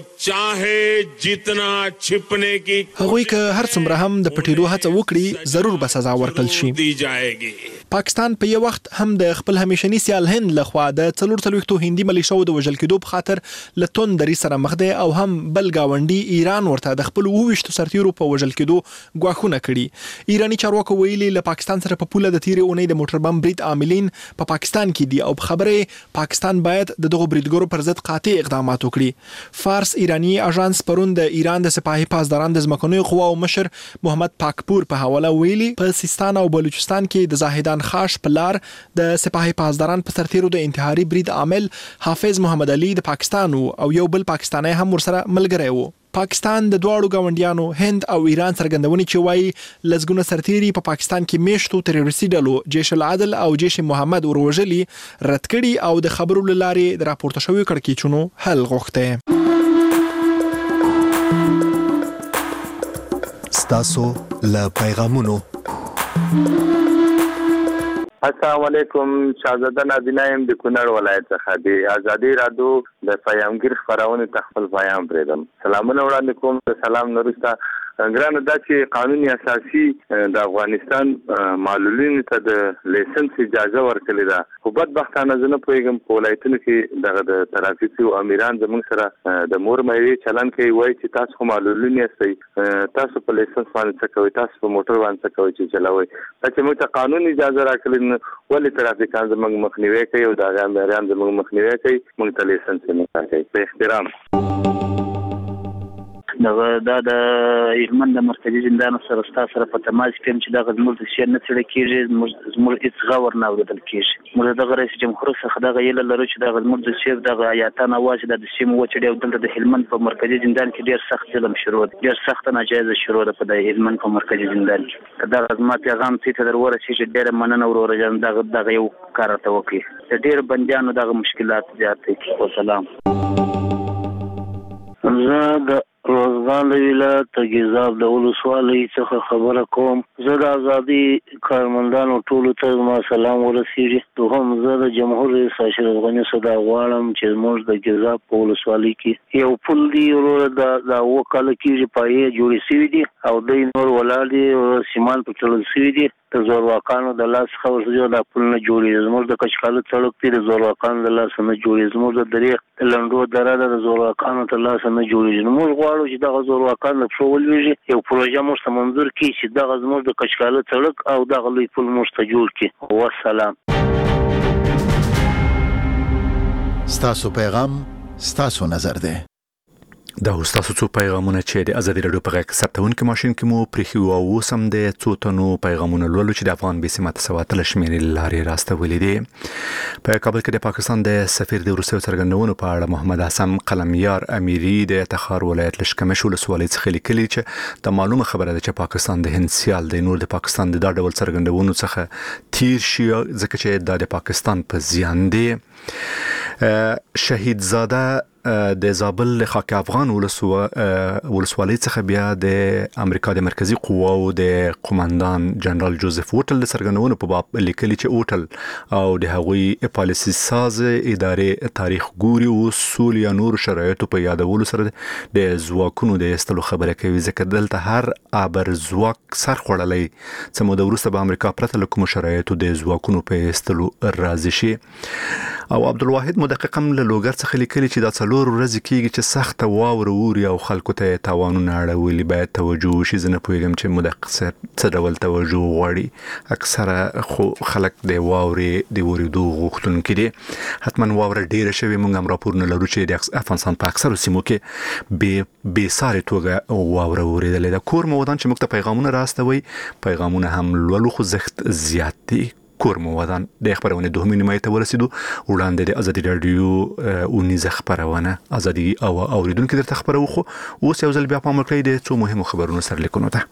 هغوی که هر څومره هم د پټېدو هڅه وکړي ضرور به سزا ورکړل شي. پاکستان په یو وخت هم د خپل همیشني سیال هند لخوا د څلور څلوېښتو هندي ملیشاو د وژل کېدو په خاطر له توندري سره مخ دی او هم بل گاونډي ایران ورته د خپل وویشتو سرتیرو په وژل کېدو غواخونه کړي. ایرانی چارواکو ویلي له پاکستان سره په پوله د تیرې اونۍ د موټر بم برید عاملین په پا پاکستان کې دي او په خبره پاکستان باید د دغو بریدګرو پر ضد قاطع اقدامات وکړي. فارس ایرانی اژانس پرون د ایران د سپاهي پاسداران د ځمکنیو قواو مشر محمد پاکپور په حواله ویلي په سیستان او بلوچستان کې د زاهدان خاش په لار د سپاهي پاسداران په سرتیرو د انتحاري برید عامل حافظ محمد علي د پاکستان او یو بل پاکستانی هم ورسره ملګری و. پاکستان د دواړو گاونډیانو هند او ایران څرګندونې چې وایي لسګونه سرتیري په پا پاکستان کې میشتو تروریستي ډلو جیش العدل او جیش محمد وروژلي رد کړي او د خبرو له لارې د راپورته شویو کړکېچونو حل غوښتی. ستاسو له پیغامونو. السلام علیکم، شاهزاده نابینا یم د کونړ ولایت څخه. د ازادي راډیو د پیغامګر خپرونې ته خپل پیغام پرېږدم. سلامونه وړاندې کوم. د سلام نه وروسته ګرانه دا چې قانون اساسي د افغانستان معلولینو ته د لیسنس اجازه ورکړې ده، خو بدبختانه زه نه پوهېږم په ولایتونو کې دغه د ترافیکي امیران زموږ سره د مور مېوې چلن کوي، وایي چې تاسو خو معلولین یاستئ، تاسو په لیسنس باندې څه کوئ، تاسو په موټر باندې څه کوئ چې چلوئ. دا چې موږ ته قانون اجازه راکړې ولې ترافیکان زموږ مخنیوی کوي او د هغه امیران زموږ مخنیوی کوي، موږ ته لیسنس نه راکوي. په احترام دغه دا د هلمند د مرکزي زندان سره ستاسو سره په تماس کې چې دغه زموږ د شعر نه څړې کېږي، زموږ هېڅ غور نه اورېدل کېږي. موږ دغه رئیس جمهور څخه دغه هیله لرو چې دغه زموږ د شعر دغه ایاتان اواز چې د سیمې وچړي او دلته د هلمند په مرکزي زندان کې ډېر سخت ظلم شروع دی، ډېر سخته ناجایزه شروع ده په د هلمند په مرکزي زندان کې. که دغه زما پیغام تی ته در ورسېږي ډېره مننه وروره جان، دغه دغه یو کار راته وکړي. د ډېرو بندیانو دغه مشکلات زیات دي. وسلام. زه د روزګان له ولایت ګیزاب د ولسوالۍ څخه خبره کوم. زه د ازادي کارمندانو ټولو ته زما سلام ورسېږي. دوهم زه د جمهور رئیس اشرف غني صدا غواړم چې موږ د ګیزاب په ولسوالۍ کې یو پل دی وروره د د اوه کاله کېږي پایې جوړې شوي دي او دوی نور ولاړ دي، سیمان په تړل شوي دي. د زورواکانو د لاس څخه ورسېږي دا پل نه جوړېږي. زموږ د کچکالو سړک دی د زورواکانو د لاسه نه جوړېږي. زموږ د دریغ د لنډو دره ده د زورواکانو تر لاسه نه جوړېږي. نو موږ غواړو چې دغه زورواکان د پښو ولوېږي، یو پروژه موږ ته منظور کړي چې دغه زموږ د کچکالو سړک او دغه لوی پل موږ ته جوړ کړي. والسلام. ستاسو پیغام ستاسو نظر دی. دا تاسو څو پیغامونه چې د ازادي رادیو په غږ ثبتونکو ماشين کې مو پرېښي او اوس هم د څو تنو پیغامونه لولو چې د افغان بي سیمه تسواتل شمیرې لارې راستولې دي. په کابل کې د پاکستان د سفیر د وروستیو څرګندونو په اړه محمد حسن قلمیار امیری د تخار ولایت لشکمش ولسوالۍ څخه لیکلي چې د معلومه خبره ده چې پاکستان د هند سیال د نور د پاکستان د دا ډول څرګندونو څخه تیر شي ځکه چې دا د پاکستان په زیان دی. شهید زاده د زابل خاک افغان ولسوالۍ څخه بیا د امریکا د مرکزی قواو د قومندان جنرال جوزف وټل د څرګندونو په باب لیکلي چې وټل او د هغوی پالیسي ساز ادارې تاریخ ګوري او اصول یا نور شرایطو په یادولو سره د ځواکونو د استلو خبره کوي ځکه دلته هر ابر ځواک سر خوړلای چې مو د وروسته به امریکا پرته له کوم شرایطو د ځواکونو په استلو راځي شي. او عبدالواحد مدققم له لوګر څخه لیکلي چې دا څلور ورځې کېږي چې سخت واوره اوري او خلکو ته تاوانونه اړولي باید توجه وشي. زه نه پوهېږم چې مدقق څه ډول توجه غواړي. اکثره خو خلک د واورې د اورېدو غوښتونکي دي. حتما واوره ډېره شوې. موږ هم راپورونه لرو چې د افغانستان په اکثرو سیمو کې بې بېسارې توګه واوره اورېدلې ده. کور مو ودان چې موږ ته پیغامونه راستوي پیغامونه هم لولو خو زښت زیات دي. کور مو ودان د خبرونه دوه نیمه ته ورسېدو. وړاندې د ازادي رادیو اونیزه خبرونه ازادي او اوریدونکو درته خبرو خو اوس یو ځل بیا په امریکا د څو مهمو خبرونو سره لیکونو ته.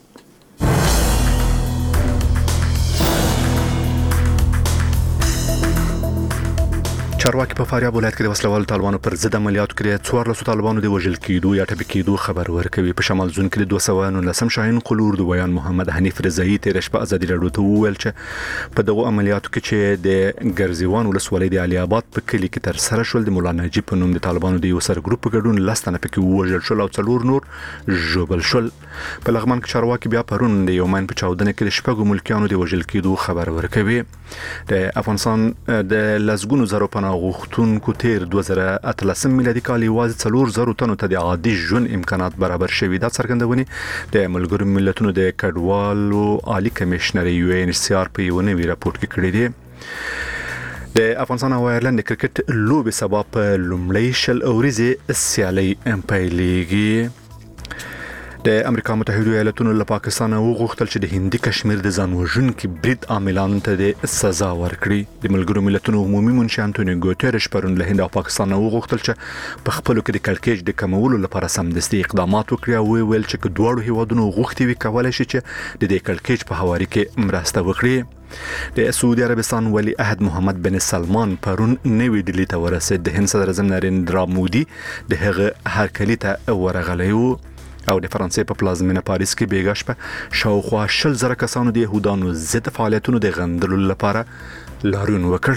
چارواکي په فاریاب ولایت کې د وسلوال طالبانو پر ضد عملیاتو کې څوارلس طالبانو د وژل کېدو یا ټپي کېدو خبر ورکوي. په شمال زون کې د دوه سوه نولسم شاهین قلور د بیان محمد حنیف رضایی تیر شپه ازادي رادیو ته وویل چې په دغه عملیاتو کې چې د ګرزیوان ولسوالۍ د علي آباد په کلی کې تر سره شول د مولا نجیب په نوم د طالبانو د یو سر ګروپ په ګډون لستنه پکې وژل شول او څلور نور ژوبل شول. په لغمان کې چارواکي بیا پرون د یومین په چاودنه کې د شپږو ملکیانو د وژل کېدو خبر ورکوي. د افغانستان د لزګونو زرو پناه غوښتونکو تیر دوه زره اتلسم میلادي کال یوازې څلور زره تنو ته د عادي ژوند امکانات برابر شوي. دا څرګندونې د ملګرو ملتونو د کډوالو عالی کمشنر یو ان ایچ سی آر په یو نوي راپور کې کړی دی. د افغانستان او ایرلند د کرکټ لوبې سبا په لومړی شل اوريزه سیالي امپایلیږي. د امریکا متحده ایالاتونو له پاکستان وغوښتل چې د هندي کشمیر د ځانوژونکي برید عاملانو ته د سزا ورکړي. د ملګرو ملتونو عمومي منشي انټونیو ګوتریش پرون له هند او پاکستان وغوښتل چې په خپلو کې د کړکېچ د کمولو لپاره سمدستي اقدامات وکړي او ویل چې دواړو هیوادونو غوښتي وي کولای شي چې د دې کړکېچ په هواري کې مرسته وکړي. د سعودي عربستان ولی عهد محمد بن سلمان پرون نوې ډیلی ته ورسېد. د هند صدر اعظم نریندرا مودي د هغه هرکلي ته ورغلی و او د فرانسې په پلازمینه پاریس کې بیګا شپه شاوخوا شل زره کسانو د يهودانو ضد فعالیتونو د غندلو لپاره لاریون وکړ.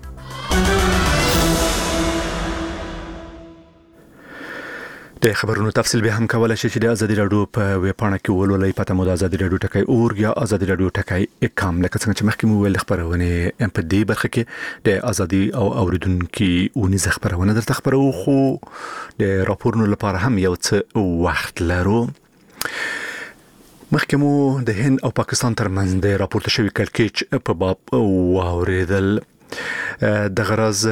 د خبرونو تفصیل به هم کولای شي چې د ازادي رادیو په ویب پاڼه کې ولولئ. پته مو د ازادي رادیو ټکای اورګ یا ازادي رادیو ټکای کام لکه څنګه چې مخکې مو ویل خبرونه ام پی ډي برخه کې د ازادي او اوریدونکو اونیزه خبرونه درته خبرو خو د راپورونو لپاره هم یو څه وخت لرو. مخکې مو د هند او پاکستان ترمنځ د راپورته شوی کړکېچ په باب واوریدل. د غرض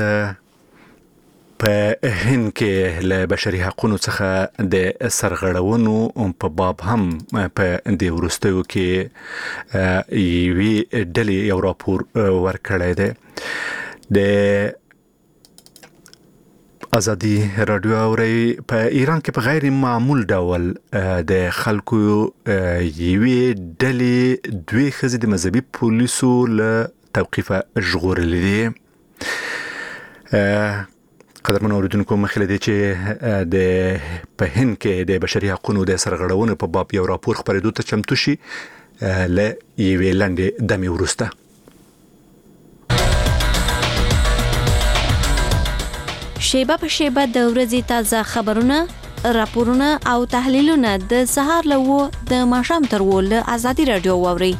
په هند کې له بشري حقوقو څخه د سرغړونو په باب هم په د وروستیو کې یوې ډلې یو راپور ورکړی دی. د ازادي رادیو اوري په ایران کې په غیر معمول ډول د خلکو یوې ډلې دوی خزې د مذهبي پولیسو له توقیفه ژغورلې دي. قدرمن اوریدونکو مخکې دی چې د په هند کې د بشري حقوقو د سرغړونو په باب یو راپور خبرېدو ته چمتو شي له یوې لنډې دمې وروسته. شیبه په شیبه د ورځې تازه خبرونه، راپورونه او تحلیلونه د سهار له و د ماښام تر و له ازادي رادیو واورئ.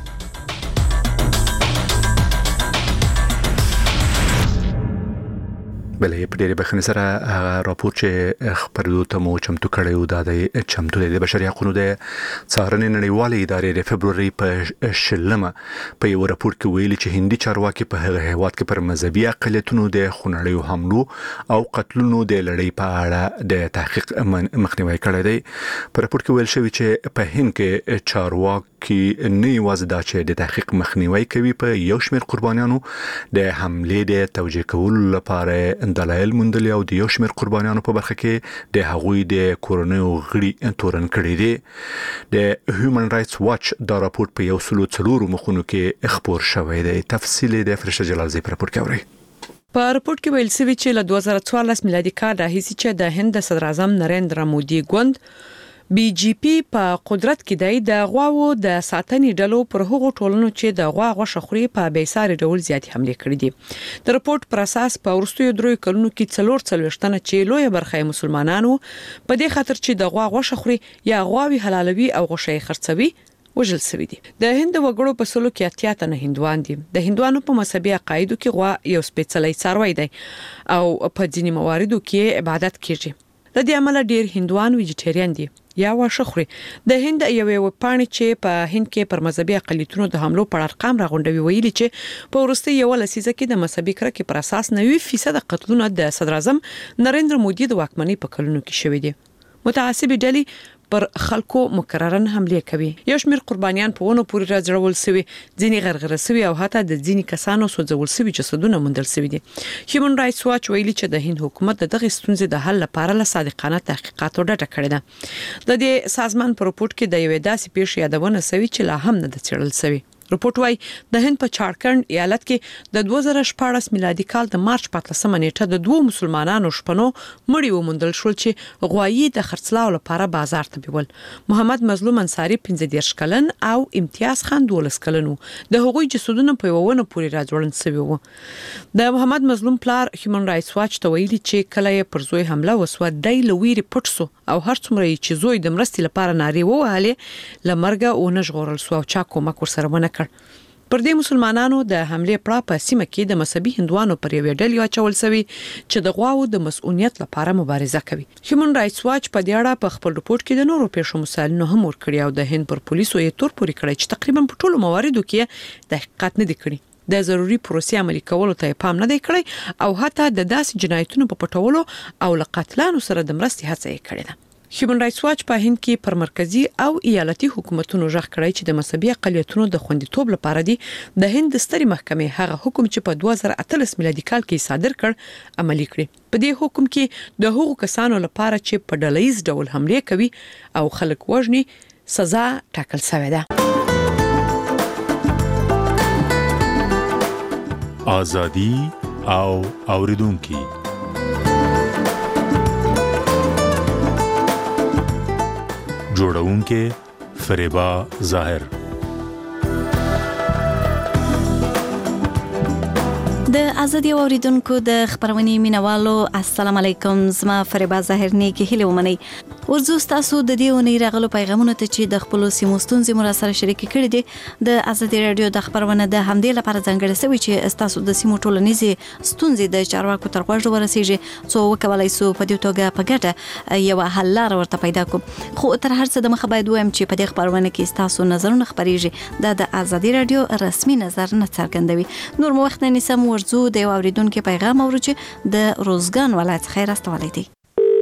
بلې په ډېر بخښنې سره راپور چې خبرو ته مو چمتو کړی و دا د چمتو د بشري حقوقو د څارنې نړیوالې ادارې د فبروري په شلمه په یو راپور کې ویلي چې هندي چارواکي په هغه هیواد کې پر مذهبي اقلیتونو د خونړیو حملو او قتلونو د لړۍ په اړه د تحقیق مخنیوي کړی دی. په راپور کې ویل شوی چې په هند کې چارواکي نه یوازې دا چې د تحقیق مخنیوي کوي په یو شمېر قربانیانو د حملې د توجیه کولو لپاره دلایل موندلي او د یو شمېر قربانیانو په برخه کې د هغوی د کورنیو غړي تورن کړي دي. د هیومن رائټس واچ دا راپور په یو سلو څلورو مخونو کې خبر شوی دی. تفصیل د فرشته جلالزی په راپور کې اوري. په راپور کې ویل شوی چې له دوه زره څوارلس میلادي کال راهیسې چې د هند صدر اعظم نریندرا مودي ګوند بي جي پي په قدرت کې دی د غواو د ساتنې ډلو پر هغو ټولنو چې د غوا غوښه خوري په بیساري ډول زیاتې حملې کړې دي. د راپورټ پر اساس په وروستیو درې کلونو کې څلور څلوېښتنه چې لویه برخه مسلمانانو په دې خاطر چې د غوا غوښه خوري یا غواوي حلالوي او غوښه یې خرڅوي وژل شوی دي. د هند وګړو په سلو کې اتیا تنه هندوان دي. د هندوانو په مذهبي عقایدو کې غوا یو سپېڅلی څاروی دی او په ځینې مواردو کې عبادت کیږي. د دې عمله ډیر هندوان ویجیټیرین دي یا واښه خوري. د هند یو یو پاڼې چې په هند کې پر مذهبي اقلیتونو د حملو په اړه ارقام راغونډوي ویلي چې په ورستي یو لسیزه کې د مذهبي کرکې پر اساس نوي فیصد قتلونه د صدر اعظم نریندرا مودي د واکمنۍ په کلونو کې شوي دي. متعصب ډلې پر خلکو مکررن حمله کوي. یو شمېر قربانیان په ونه پورې راځړول شوی، ځینې غرغره شوی او حتی د ځینې کسانو سوځول شوی جسدونه موندل شوی دي. هیومن رائټس واچ ویلي چې د هند حکومت د دغه ستونزې د حل لپاره له صادقانه تحقیقاتو ډډه کړې ده. د دې سازمان په راپورټ کې د یوې داسې پیښې یادونه شوی چې لا هم نه ده څېړل شوی. راپورټ وايي د هند په چارکند ایالت کې د دوه زره شپاړس میلادي کال د مارچ په اتلسمه نیټه د دوه مسلمانانو شپنو مړي وموندل شول چې غوایي د خرڅلاو لپاره بازار ته بیول. محمد مظلوم انصاری پنځه دېرش کلن او امتیاز خان دولس کلن وو. د هغوی جسدونه په یوونه پورې راځوړل شوی وو. د محمد مظلوم پلار هیومن رائټس واچ ته ویلي چې کله یې پر زوی حمله وسوه دی له ویرې پټ سو او هر څومره چې زوی د مرستې لپاره نارې ووهلې له مرګه ونه ژغورل سو او چا کومک ورسره ونه کړ. پر دې مسلمانانو د حمله پړه په سیمه کې د مذهبي هندوانو پر یوې ډلې واچول شوی چې د غواو د مسؤلیت لپاره مبارزه کوي. هیومن رائټس واچ په دې اړه په خپل راپورټ کې د نورو پیښو مثالونه هم ورکړي او د هند پر پولیسو یې تور پورې کړی چې تقریبا په ټولو مواردو کې تحقیقات نه دي کړي. د ضروري پروسې عملي کولو ته پام نه دی کړی او حتی د داسې جنایتونو په پټولو او لقتلانو سره د مرستې هڅه یې کړې ده. هیومن رائټس واچ په هند کې پر مرکزی او ایالتي حکومتونو ژغ کړی چې د مذهبي اقلیتونو د خوندیتوب لپاره دي د هند ستري محکمې هغه حکم چې په دوه زره اتلس میلادي کال کې صادر کړ عملي کړی. په دې حکم کې د هغو کسانو لپاره چې په ډلهیز ډول حمله کوي او خلک وژني سزا ټاکل شوې ده. آزادي او اوریدونکو جوړونکې فریبا ظاهر. د ازادي اوریدونکو د خبرونې مینوالو السلام علیکم. زما فریبا ظاهر نه کې هله ومني. ورزو تاسو د دې ونې راغلو پیغامونه ته چې د خپل سیمو ستونزې مو سره شریک کړي دي د ازادي رادیو د خبرونه د همدې لپاره ځانګړې شوی چې تاسو د سیمو ټولنیزې ستونزې د چارواکو تر غوږ ورسیږي څو وکولای سو په دې توګه په ګټه یو حل لار ورته پیدا کو. خو تر هر څه د مخه باید وایم چې په دې خبرونه کې تاسو نظرونه خبريږي د د ازادي رادیو رسمي نظر نه څرګندوي. نور مو وخت نه نسم ورزو د اوریدونکو پیغام اورچ د روزګان ولایت خیر استوالې دي.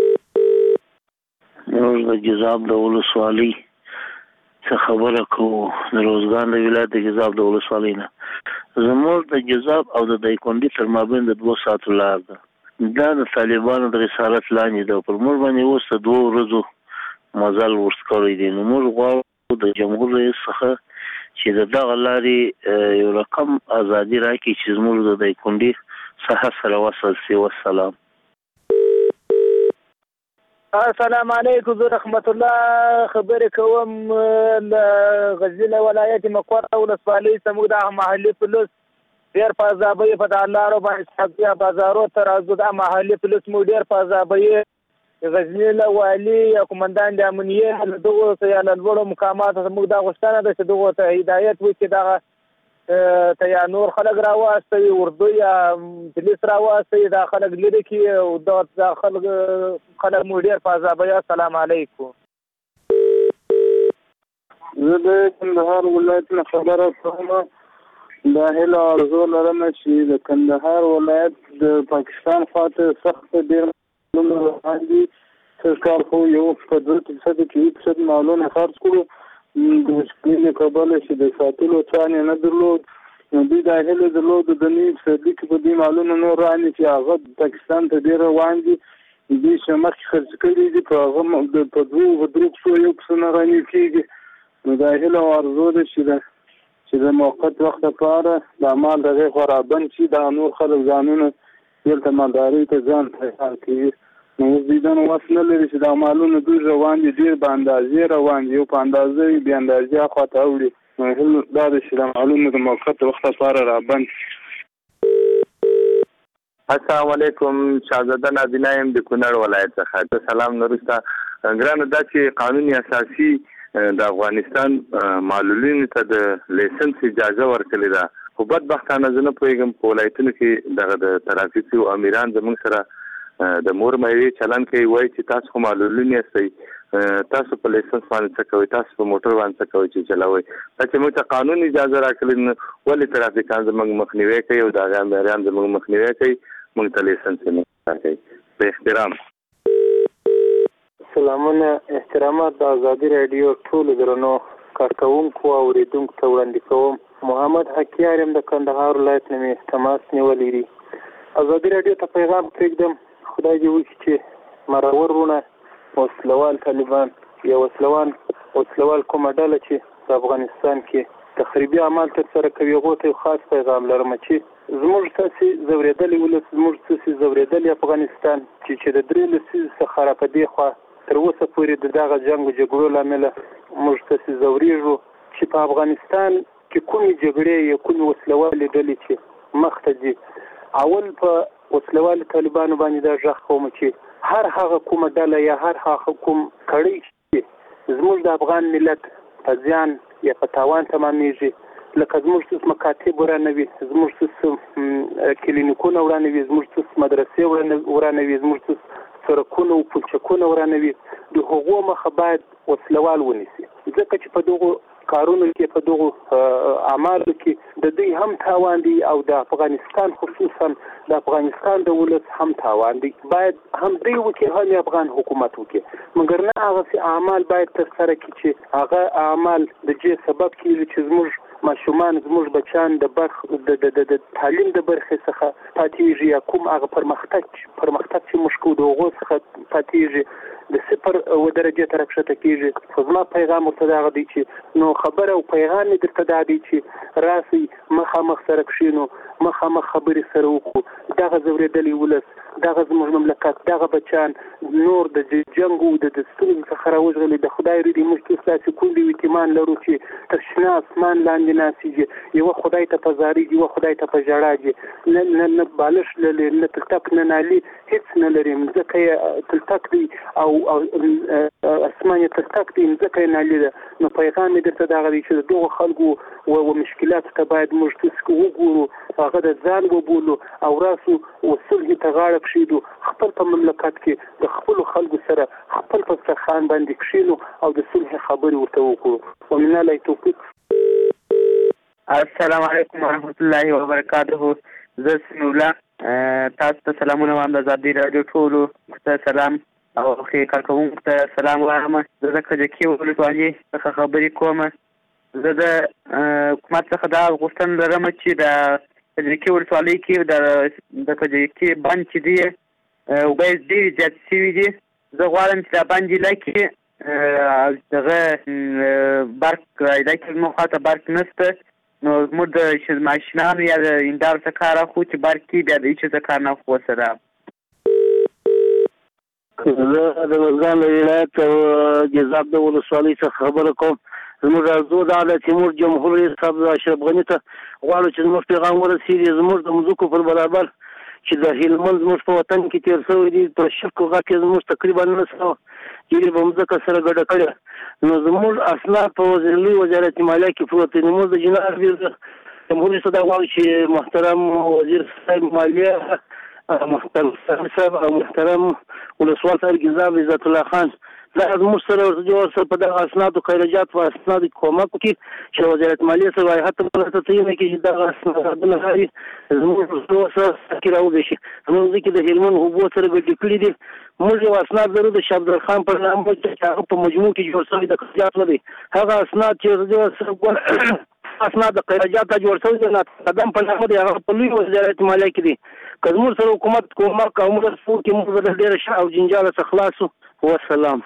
موږ د جزاب د ولسوالۍ څخه خبره کوو. د روزګان د ولایت د جزاب د ولسوالۍ نه زموږ د جزاب او د دایکنډي تر مابین د دوه ساعتو لار ده. دا د طالبانو د رسالت لاندې ده. پر موږ باندې اوس د دوه ورځو مزل ورسکړی دی. نو موږ غواړو د جمهور رئیس څخه چې د دغه لارې یو رقم ازادي راکړي چې زموږ د دایکنډي څخه سره وصل سي. والسلام. السلام علیکم. زه رحمت الله خبرې کوم له غزنی ولایت مقر ولسوالۍ زموږ د محلي پولیس ډېر په عذابوي په د لارو باندې صحابي بازارو ته راځو. د محلي پولیس مو ډېر په عذابوي. غزنی له والي یا قومندان د امنیه له دغو یا له لوړو مقاماتو زموږ دا غوښتنه ده چې دغو ته هدایت وکړي دغه ته یا نور خلک راواستوي اردو یا پولیس راواستوي دا خلک لرې کړي او دا خلک خلک مو ډېر په عذابوي. السلام علیکم. زه د کندهار ولایت نه خبره کوم. دا هیله ارزو لرم چې د کندهار ولایت د پاکستان خواته سخت ډېر معلومه روان دي. سرکار خو یو په دوه فیصد کې یو فیصد معلومه خرڅ کړو د مشکلې له کبله چې د ساتلو توان یې نه درلود. نو دوی دا هیله درلوده د نیم فیصدي کې به دوی معلومه نور راني چې هغه پاکستان ته ډېر روان دي. دوی چې مخکې خرڅ کړي دي په هغه په دوو درې پسو یو پسو نه راني کېږي. نو دا هیله او ارزو ده چې د چې د موقت وخت لپاره د مال دغې خوا رابند شي دا نور خلک ځانونه دلته مالدارۍ ته ځان تیار کوي. نو اوس دوی دا نو وس نه لري چې دا مالونه دوی روان دي ډېر په اندازې روان دي یو په اندازه یې بې اندازې هخوا ته اوړي. نو هیله دا ده چې دا مالونه د موقت وخت لپاره رابند شي. السلام علیکم. شهزاده نابینا یم د کونړ ولایت څخه. سلام نورستا. ګرانه دا چې قانوني اساسي د افغانستان معلولینو ته د لیسنس اجازه ورکړې ده خو بدبختانه زه نه پوهېږم په ولایتونو کې دغه د ترافیکي امیران زموږ سره د مور میوې چلن کوي وایي چې تاسو خو معلولین یاستئ تاسو په لیسنس باندې څه کوئ تاسو په موټر باندې څه کوئ چې چلوئ. دا چې موږ ته قانون اجازه راکړې نو ولې ترافیکان زموږ مخنیوی کوي او د هغې امیران زموږ مخنیوی کوي موږ ته لیسنس یې نه راکوي. په احترام. سلامونه احترامات د ازادي راډیو ټولو درنو کارکوونکو او اوریدونکو ته وړاندې کوم. محمد حکیار یم د کندهار ولایت نه مې تماس نیولی دی. ازادي راډیو ته پیغام پرېږدم خدای دې وکړي چې مرور وروڼه وسلوال طالبان یا وسلوال وسلوال کومه ډله چې په افغانستان کې تخریبي اعمال ترسره کوي هغو ته یو خاص پیغام لرم چې زموږ تاسې ځورېدلی ولس زموږ تاسې ځورېدلی افغانستان چې چې د درې لسیزو څخه را په دې خوا تر اوسه پورې د دغه جنګ و جګړو له امله موږ تاسې ځورېږو چې په افغانستان کې کومې جګړې یا کومې وسلوالې ډلې چې مخته ځي. اول په وسلوال طالبانو باندې دا غږ کوم چې هر هغه کومه ډله یا هر هغه کوم کړی چې زموږ د افغان ملت په زیان یا په تاوان تمامیږي لکه زموږ څه مکاتب ورانوي زموږ څه کلینیکونه ورانوي زموږ څه مدرسې ورانوي زموږ څه سرکونه او پلچکونه ورانوي د هغو مخه باید وسلوال ونیسي ځکه چې په دغو کارونو کې په دغو اعمالو کې د دوی هم تاوان دي او د افغانستان خصوصا د افغانستان د ولس هم تاوان دي. باید هم دوی وکړي هم افغان حکومت وکړي مګر نه هغه اعمال باید ترسره کړي چې هغه اعمال د دې سبب کیږي چې زموږ ماشومان زموږ بچیان د برخ د د تعلیم د برخې څخه پاتېږي یا کوم هغه پرمختګ پرمختګ چې موږ کوو د هغو څخه پاتېږي د صفر و درجه ته راکښته کېږي. خو زما پیغام ورته دغه دی چې نو خبره او پیغام یې درته دا دی چې راسئ مخامخ سره کښېنو مخامخ خبرې سره وکړو دغه ځورېدلی ولس دغه زموږ مملکت دغه بچیان نور د جنګ او د ستونزو څخه راوژغلي د خدای رضا موږ ټول ستاسې کونډې او اطمینان لرو چې تر شنه اسمان لاندې ناستېږي یوه خدای ته په زارېږي یوه خدای ته په ژړاږي نه نه بالښت لري نه تلتک نه نالي هېڅ نه لري مځکه یې تلتک دی او او اسمان یې تلتک دی مځکه یې نالي ده. نو پیغام یې درته دغه دی چې د دغو خلکو و مشکلاتو ته باید موږ تاسې وګورو هغه د ځان وبولو او راسو و صلح ته غاړه کښېږدو خپل په مملکت کې د خپلو خلکو سره خپل په دسترخوان باندې کښېنو او د صلح خبرې ورته وکړو. ومن الله توفیق. السلام علیکم ورحمت الله وبرکاته. زه سمیع الله تاسو ته سلامونه وایم د ازادي راډیو ټولو ته سلام او ښې کارکوونکو ته سلام وایم. زه د کجکي ولسوالۍ څخه خبرې کوم. زه د حکومت څخه دا غوښتنه لرم چې د کجکي ولسوالۍ کې د کجکي بند چې دی اوبه یې ډېرې زیاتې شوي دي. زه غواړم چې دا بند علاقې کې دغه برق علاقې زموږ خواته برق نشته نو موږ د ماشینانو یا د هندارو څخه کار اخلو چې برق کي بیا د هېچ څه کار نه اخلو سره. زه د ارزګان له ولایت ګیزاب د ولسوالۍ څخه خبره کوم. زموږ ارزو دا ده چې موږ جمهور رئیس صاحب اشرف غني ته غواړو چې زموږ پیغام ورسېږي زموږ د مځکو پر برابر چې د هلمند زموږ په وطن کې تېر شوی دی په شرق غا کې زموږ تقریبا نه سوه ډېرې په مځکه سره ګډه کړې نو زموږ اسناد په لوی وزارت مالیه کې پروت دی. نو موږ د جناب جمهور رئیس دا غواړي چې محترم وزیر صاحب مالیه محترم صاحب او محترم ولسوال صاحب ګیزاب عزت الله خان دا زموږ سره ورته سره په دغه اسنادو خیرجات او اسناد کومک وکړي چې وزارت مالیه سره حتی په تاسو کې چې دغه اسنادونه لري زموږ سره کې راوځي شي زموږ کې د هلمند هوبو سره ګډ کړي دي موږ یو اسناد لرو د شابدر خان پر نام چې هغه په مجموع کې جوړ شوی د خیرجات لري هغه اسناد چې سره اسناد د خیرجات جوړ شوی د قدم په نامه دی هغه په لوی وزارت مالیه کې دي که زموږ سره حکومت کومک او موږ سره کې موږ د ډېر شاو جنجال څخه خلاصو والسلام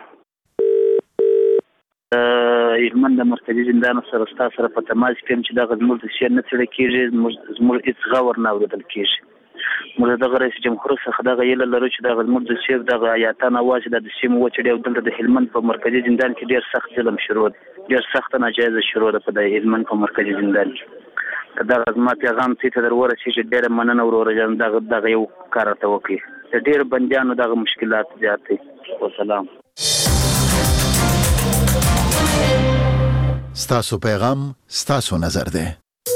هلمند د مرکزي زندان سره ستاسو سره په تماس کې چې دا زموږ د شیر نه څړې کېږي زموږ هیڅ غور نه اورېدل کېږي موږ د رئیس جمهور څخه دا غیله لرو چې دا زموږ د شیر د آیاتان اواز د سیمو وچړي او دلته د هلمند په مرکزي زندان کې ډېر سخت ظلم شروع ډېر سخت ناجایز شروع ده په د هلمند په مرکزي زندان کې دا زما پیغام چې تر ورسې چې ډېر مننه وروره جان دا د یو کار ته وکړي د ډېر بنديانو دغه مشکلات زیات دي والسلام ستاسو پیغام ستاسو نظر ده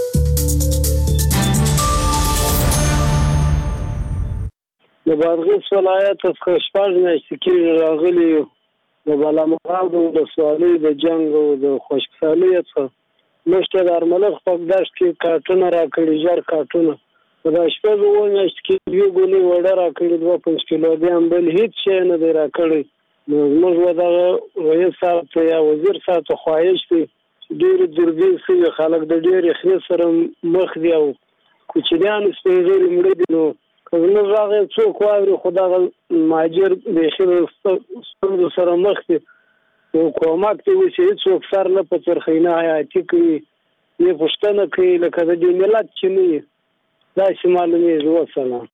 د بادغیس ولایت څخه شپږ میاشتې کې راغلي د بالامغرب د سوالي د جنگ او د خوشحالي څخه مشته د ارملخ په داشت کې کارټونه راکړي جار کارټونه دا شپږ و میاشتې کې یو ګونی وړه راکړي دوه پنځه کیلو دي هم بل هیڅ شی نه دی راکړي نو موږ ودغه رئیس صاحب ته یا وزیر صاحب ته خواهش دی ډېر درګي سي خلک د ډېر خیر سره مخ دی او کوچنیان سپېږلي مړي دي نو کله راغی څوک وایي خدای ماجر د خیر ستونزو سره مخ دی او کومک ته وشي څوک سر نه په ترخینه حیاتي کوي یې پښتنه کوي لکه د دې ملت چې نه دا شمالي زو سلام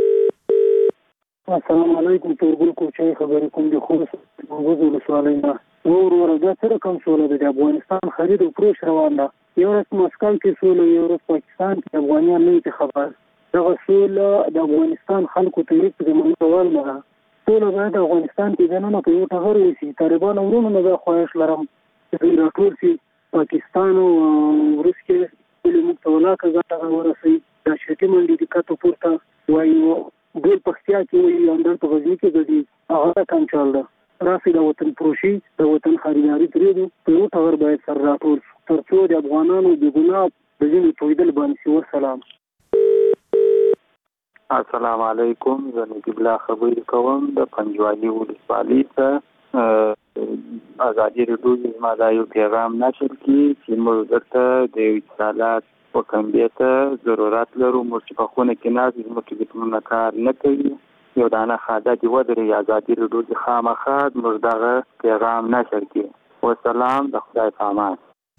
السلام علیکم تورګل کوچي خبرې کوم د خو موضوع سوالونه ور ور دا سره کوم سوال د افغانستان خرید او فروش روان ده یو ورځ مسکو کې سوال یو ورځ پاکستان کې افغانان نه خبر دا سوال د افغانستان خلکو ته یې د منځوال نه ټول باید افغانستان کې نه په یو ټغر وسی طالبان ورونو نه خواهش لرم چې راټول شي پاکستان او روس کې د مقتولا کزا ورسي د شتي منډي د کاتو پورته وایي ګل پختیا کې وایي اندر په غزنی کې د دې هغه کم چل ده راسي د وطن پروشي د وطن خریداري پرېدو په یو ټغر باید سر راټول تر څو د افغانانو د ګناه د ځینې تویدل باندې والسلام السلام علیکم زه نجیب الله خبرې کوم د پنجوالي ولسوالۍ څخه ازادي راډیو زما دا یو پیغام نشر کړي چې موږ درته د اتصالات په کمبې ته ضرورت لرو موږ چې په خونه کې ناست زموږ ټلیفونونه کار نه کوي یو دانه خاده دی ودرې ازادي راډیو د خامخا موږ دغه پیغام نشر کړي والسلام د خدای په امان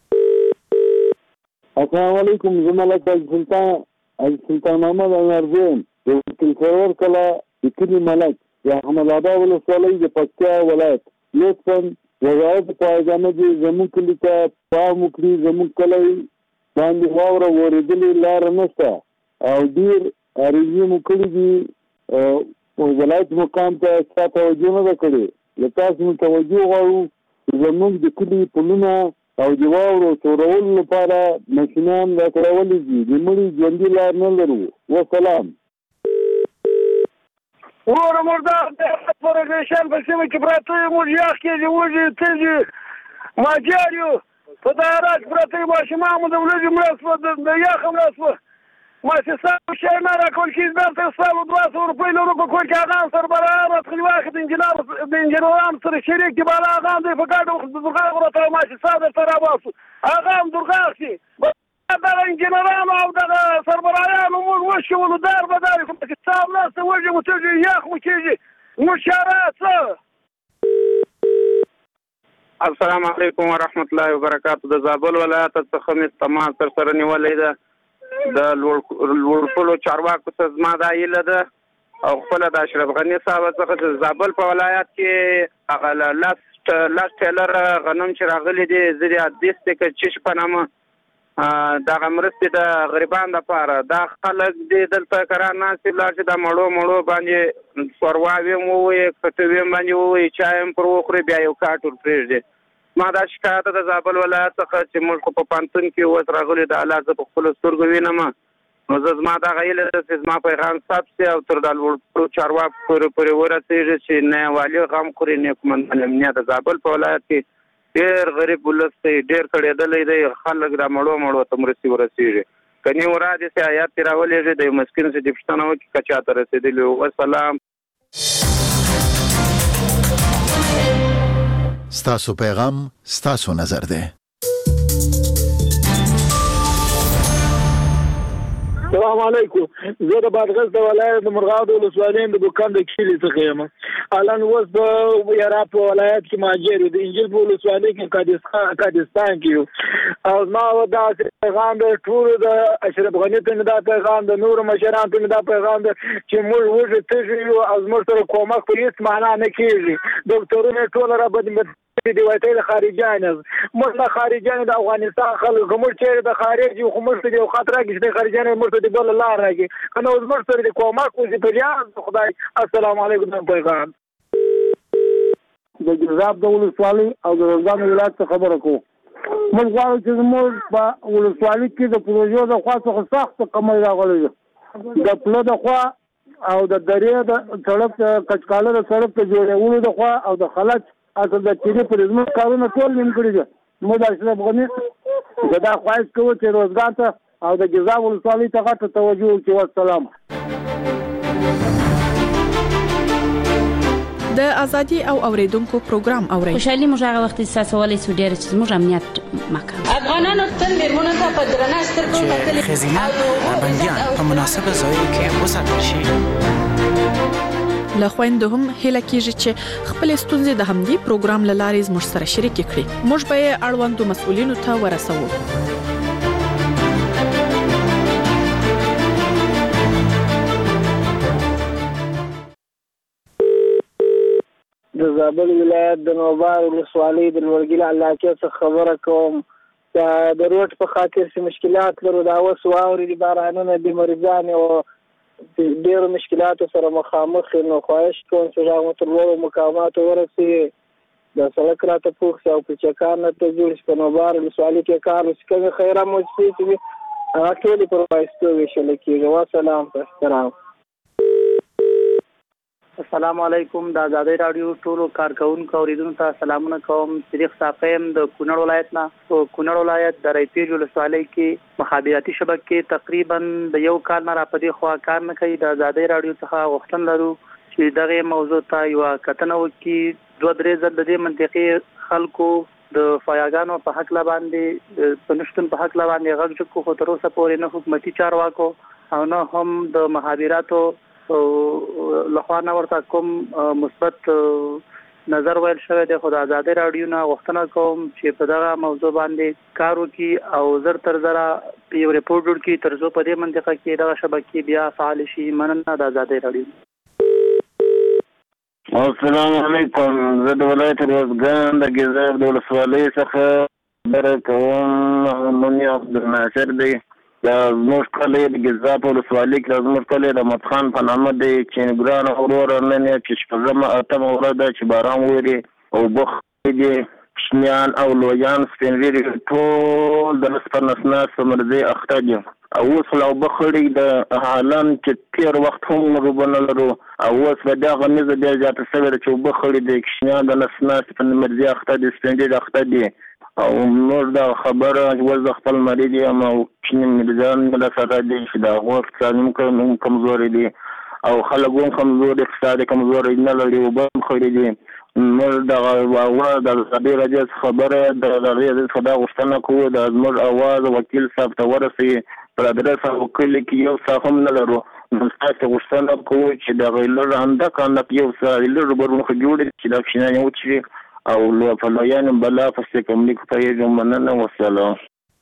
السلام علیکم زما له سلطان سلطان محمد انارزون د تلفور کلا د کلی ملک یا احمد آباد ولسوالۍ د پکتیا ولایت لطفا وزارت پایګانه دې زموږ کلي ته پام وکړي زموږ کلی باندې واوره ورېدلې لاره نشته او ډېر عریضې مو کړي دي ولایت مقام ته چا توجه نه ده کړې له تاسو مو توجه غواړو زموږ د کلي پلونه او د واورو تورولو لپاره ماشینان راکړولي دي د مړي ژوندي لار نه لرو والسلام ورو مردار د پروګرام په سیمه کې پراته موږ یاخ کې دی وځي تیږي ماجریو په دارات پراته ماشومان د ولې مرسته د یاخ مرسته مؤسسه شي نه راکول کې د تاسو دوه سوه روپۍ لرو په کوټه هغه سره برابر خپل واخد انجنیر د انجنیرانو سره شریک دی بالا هغه د فقاده د درغه ورته مؤسسه د سره واسو هغه درغه شي دا انجنیرانو او د سربراهانو موږ وشو دار بدار په کتاب نه سوجي متجي یاخ مکیږي مشارات السلام علیکم ورحمت الله وبرکاته د زابل ولایت څخه مې تمام تر سره نیولې ده د لوړپولو چارواکو ته زما دا هیله ده او خپله د اشرف غني صاحب څخه د زابل په ولایت کې هغه لاس لاس ټیلر غنم چې راغلي دي زه د حدیث دی چې په نامه دغه مرستې د غریبانو لپاره دا خلک دي دلته کرار ناست دي لاړ چې دا مړو مړو باندې ښورواوې هم ووایي کټوې هم باندې ووایي چای هم پر وخوري بیا یو کاټ ور پرېږدي ما دا شکایت د زابل ولایت څخه چې موږ په پانتون کې اوس راغلي د حالات زه په خپلو سترګو وینم نو زه زما دغه هیله ده چې زما پیغام ثبت شي او تر دا لوړ چارواکو پورې پورې ورسېږي چې نه والي غم خوري نه قومندان امنیت د زابل په ولایت کې ډېر غریب ولس دی ډېر کړېدلی دی خلک را مړو مړو ته مرستې ورسېږي که نه ورادې سي آیات ترې راولېږي د یو مسکین څخه دې پوښتنه وکړي که چا ته رسېدلي وو والسلام. ستاسو پیغام ستاسو نظر دی. السلام علیکم. زه د بادغیس د ولایت د مرغاب ولسوالۍ د بوکان د کلي څخه یم. الان اوس په یارا په ولایت کې ماجر د انجیل په ولسوالۍ کې کادستان کې او ما دا پیغام د ټول د اشرف غنی ته دا پیغام د نور مشران ته دا پیغام چې موږ وځو ته یو از موږ سره کومک په هیڅ معنا نه کیږي. ډاکټرونه ټول را بد دی وایي د خارجيان موږ د خارجيان د افغانستان خلک موږ چې د خارج یو خمر ته یو خطر کې د خارجيان موږ ته د بل لار راګي کنه اوس موږ سره د کومک او د پیغام خدای. السلام علیکم پیغام د جزاب د ولسوالۍ او د روزګان ولایت څخه خبره کوم. موږ غواړو چې موږ په ولسوالۍ کې د پروژو د خوا څخه سخت کمای راغلی د پله د خوا او د درې د سړک کچکاله د سړک ته جوړولو د خوا او د خلک اصل د چیرې پر زموږ کارونه ټول نیم کړي دي. موږ د اشرف غني دا خواهش کوو چې روزګان ته او د جزاب ولسوالۍ ته غټه توجه وکړي. والسلام. د ازادي او اوریدونکو پروګرام اوري. خوشحالي موږ هغه وخت احساسولای سو ډیر چې موږ امنیت مکه افغانانو تل میرمنو ته په درنښت سترګو کتل خزینه بنديان په مناسبه ځایو کې وساتل شي. له خويندو هم هله کیږي چې خپل ستونزې د همدې پروګرام لارې زموږ سره شریک کړي. موږ به یې اړوندو مسؤلینو ته ورسوو. د زابل ولایت د نوبار ولسوالۍ د لوړګي علاقې څخه خبره کوم. د روډ په خاطر چې مشکلات لرو دا اوس واوري بارانونه د مریضان او ډېر مشکلات سره مخامخ نو خواهش کوم چې هغه متلو مقامات ورسي د سړک راته پوښ او په چکان ته جوړ شي په نوبار ولسوالۍ کې کار وکړي خیره مو چې هغه ټول په وایستو وشل کېږي. والسلام. احترام. السلام علیکم. د آزادۍ رادیو ټولو کارکونکو اوریدونکو ته سلامونه کوم. صدیق صافیم د کونړ ولایت نه. په کونړ ولایت د ریپیر ولسوالۍ کې مخابراتي شبکې تقریبا د یو کال نه را پدې خوا کار نه کوي. د آزادۍ رادیو څخه غوښتنه لرو چې دغه موضوع ته یو کتنه وکړي. دوه درې ځله د دې منطقې خلکو د فایاګانو په حق لا باندې په نشټون په حق لا باندې غږ کو خو تر اوسه پورې نه حکومتي چارواکو او نه هم د مخابراتو او لخوا نه ورته کوم مثبت نظر ویل شوی دی. خو د آزادۍ رادیو نه غوښتنه کوم چې په دغه موضوع باندې کار وکړي او زر تر زره یو ریپورت جوړ کړي تر څو په دې منطقه کې دغه شبکې بیا فعال شي. مننه. د آزادۍ رادیو. السلام علیکم. زه د ولایت روزګان د ګیزاب د ولسوالۍ څخه خبره کوم. نوم یې عبدالناصر دی. د زموږ کلی د ګیزاب ولسوالۍ کې د زموږ کلی د مدخان په نامه دی چې ګران وروره نن یې چې شپږمه اتمه ورځ ده چې باران ووري او اوبه دي کوچنیان او لویان سپین ږیري ټول د نس پر نس ناست په مرضۍ اخته دي. او اوس خو لا اوبه خړي د حالان چې تېر وخت هم اوبه نه لرو او اوس به دغه میزه بیا زیاته شوې ده چې اوبه خړي دي کوچنیان د نس ناست په مرضۍ اخته دي سپین ږیري اخته دي. او نور دا خبره اوس د خپل مریض یم او کوچني مریضان مې له سره دي چې د هغو اقتصاد هم کمزوري دي او خلک هم کمزوري اقتصاد کمزوري نه لري اوبه هم خړي دي. نور دغه اواز د آزادۍ رادیو خبره د هغې څخه دا غوښتنه کوو د زموږ اواز وکیل صاحب ته ورسوي پر ادرس او کلي کې یو څه هم نه لرو. نو تاسو غوښتنه کوو چې دغه لږ اندک اندک یو څه لږ برونه جوړ چې دا کوچنیان وچري او لو فلایان بلا پسې کوملیک ته مننه. والسلام.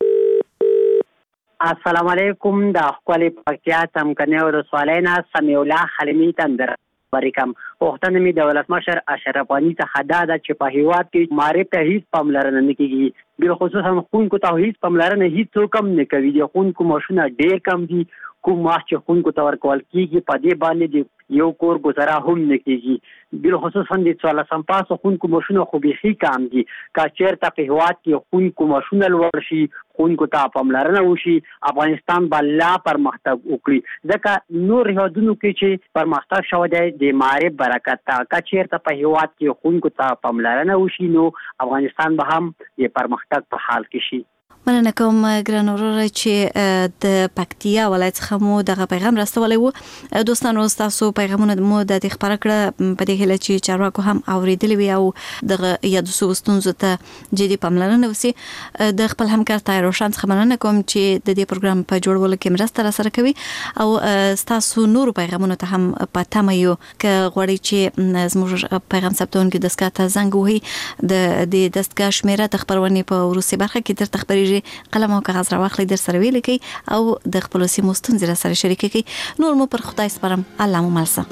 السلام علیکم. د خپل پکتیا څمکنیو ولسوالۍ نه سمیع الله حلیمي تندر وریکم. وختونه می د ولسمشر اشرف غنی څخه دا ده چې په هیواد کې معرفت ته هیڅ پاملرنه نه کیږي. بل خصوصا خونکو ته هیڅ پاملرنه هیڅ کم نه کوي. د خونکو ماشونه ډیر کم دي. کوم ماش چې خونکو ته ورکول کیږي په دې باندې یو کور گذرا هم نه کیږي بل خصوصا د څوارلسم پاس خونکو ماشونه خو بيخي کم دي کا چیرته په هواد کې خونکو ماشونه لوړ شي خونکو ته پاملرنه وشي افغانستان بلا پرمختګ وکړي ځکه نور هیوادونو کې چې پرمختګ شوی دی د معرفت برکت تا کا چیرته په هواد کې خونکو ته پاملرنه وشي نو افغانستان به هم د پرمختګ په حال کې شي. مننه کوم ګران وروره چې د پکتیا ولایت څخه مو دغه پیغام راستولی وو. دوستانو تاسو پیغامونه مو د خبره کړه په دې هیله چې چارواکو هم اوریدلی وي او دغه یادو ستونزو ته جدي پاملرنه وشي. د خپل همکار طاهر روشن څخه مننه کوم چې د دې پروګرام په جوړولو کې مرسته راسره کوي او تاسو نور پیغامونه ته هم پاتمه یو ک غوړي چې زموږ پیغام ثبتونکو د سکاته زنګ وهي د د دستګاه شمیره د خبرونې په وروسي برخه کې درته خبرې قلم او کاغذ راوخلی در سره ویل کی او د خپل سیمو ستونزې سره شریک کی. نور مو پر خدای سپارم. الله مو ملسه.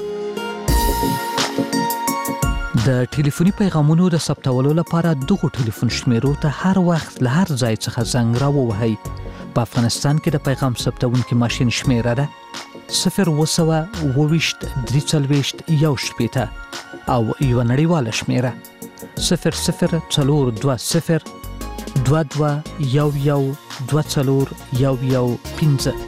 د ټلیفوني پیغامونو د ثبتولو لپاره دغه ټلیفون شمیرو ته هر وخت له هر ځای څخه زنګ راووهئ. په افغانستان کې د پیغام ثبتونکو ماشین شمیره ده صفر وسوه اوويشت درې څلوېښت یو شپېته او یو نړیواله شمیره صفر صفر څلور دوه صفر دوه دوه یو یو دوه څلور یو یو پنځه.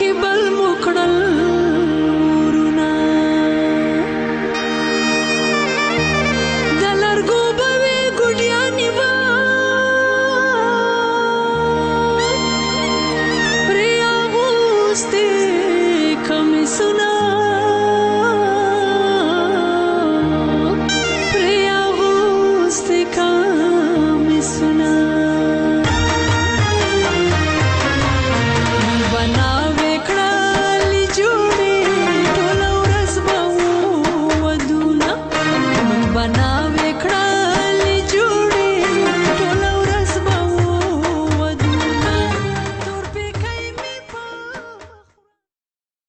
کې بل مکړل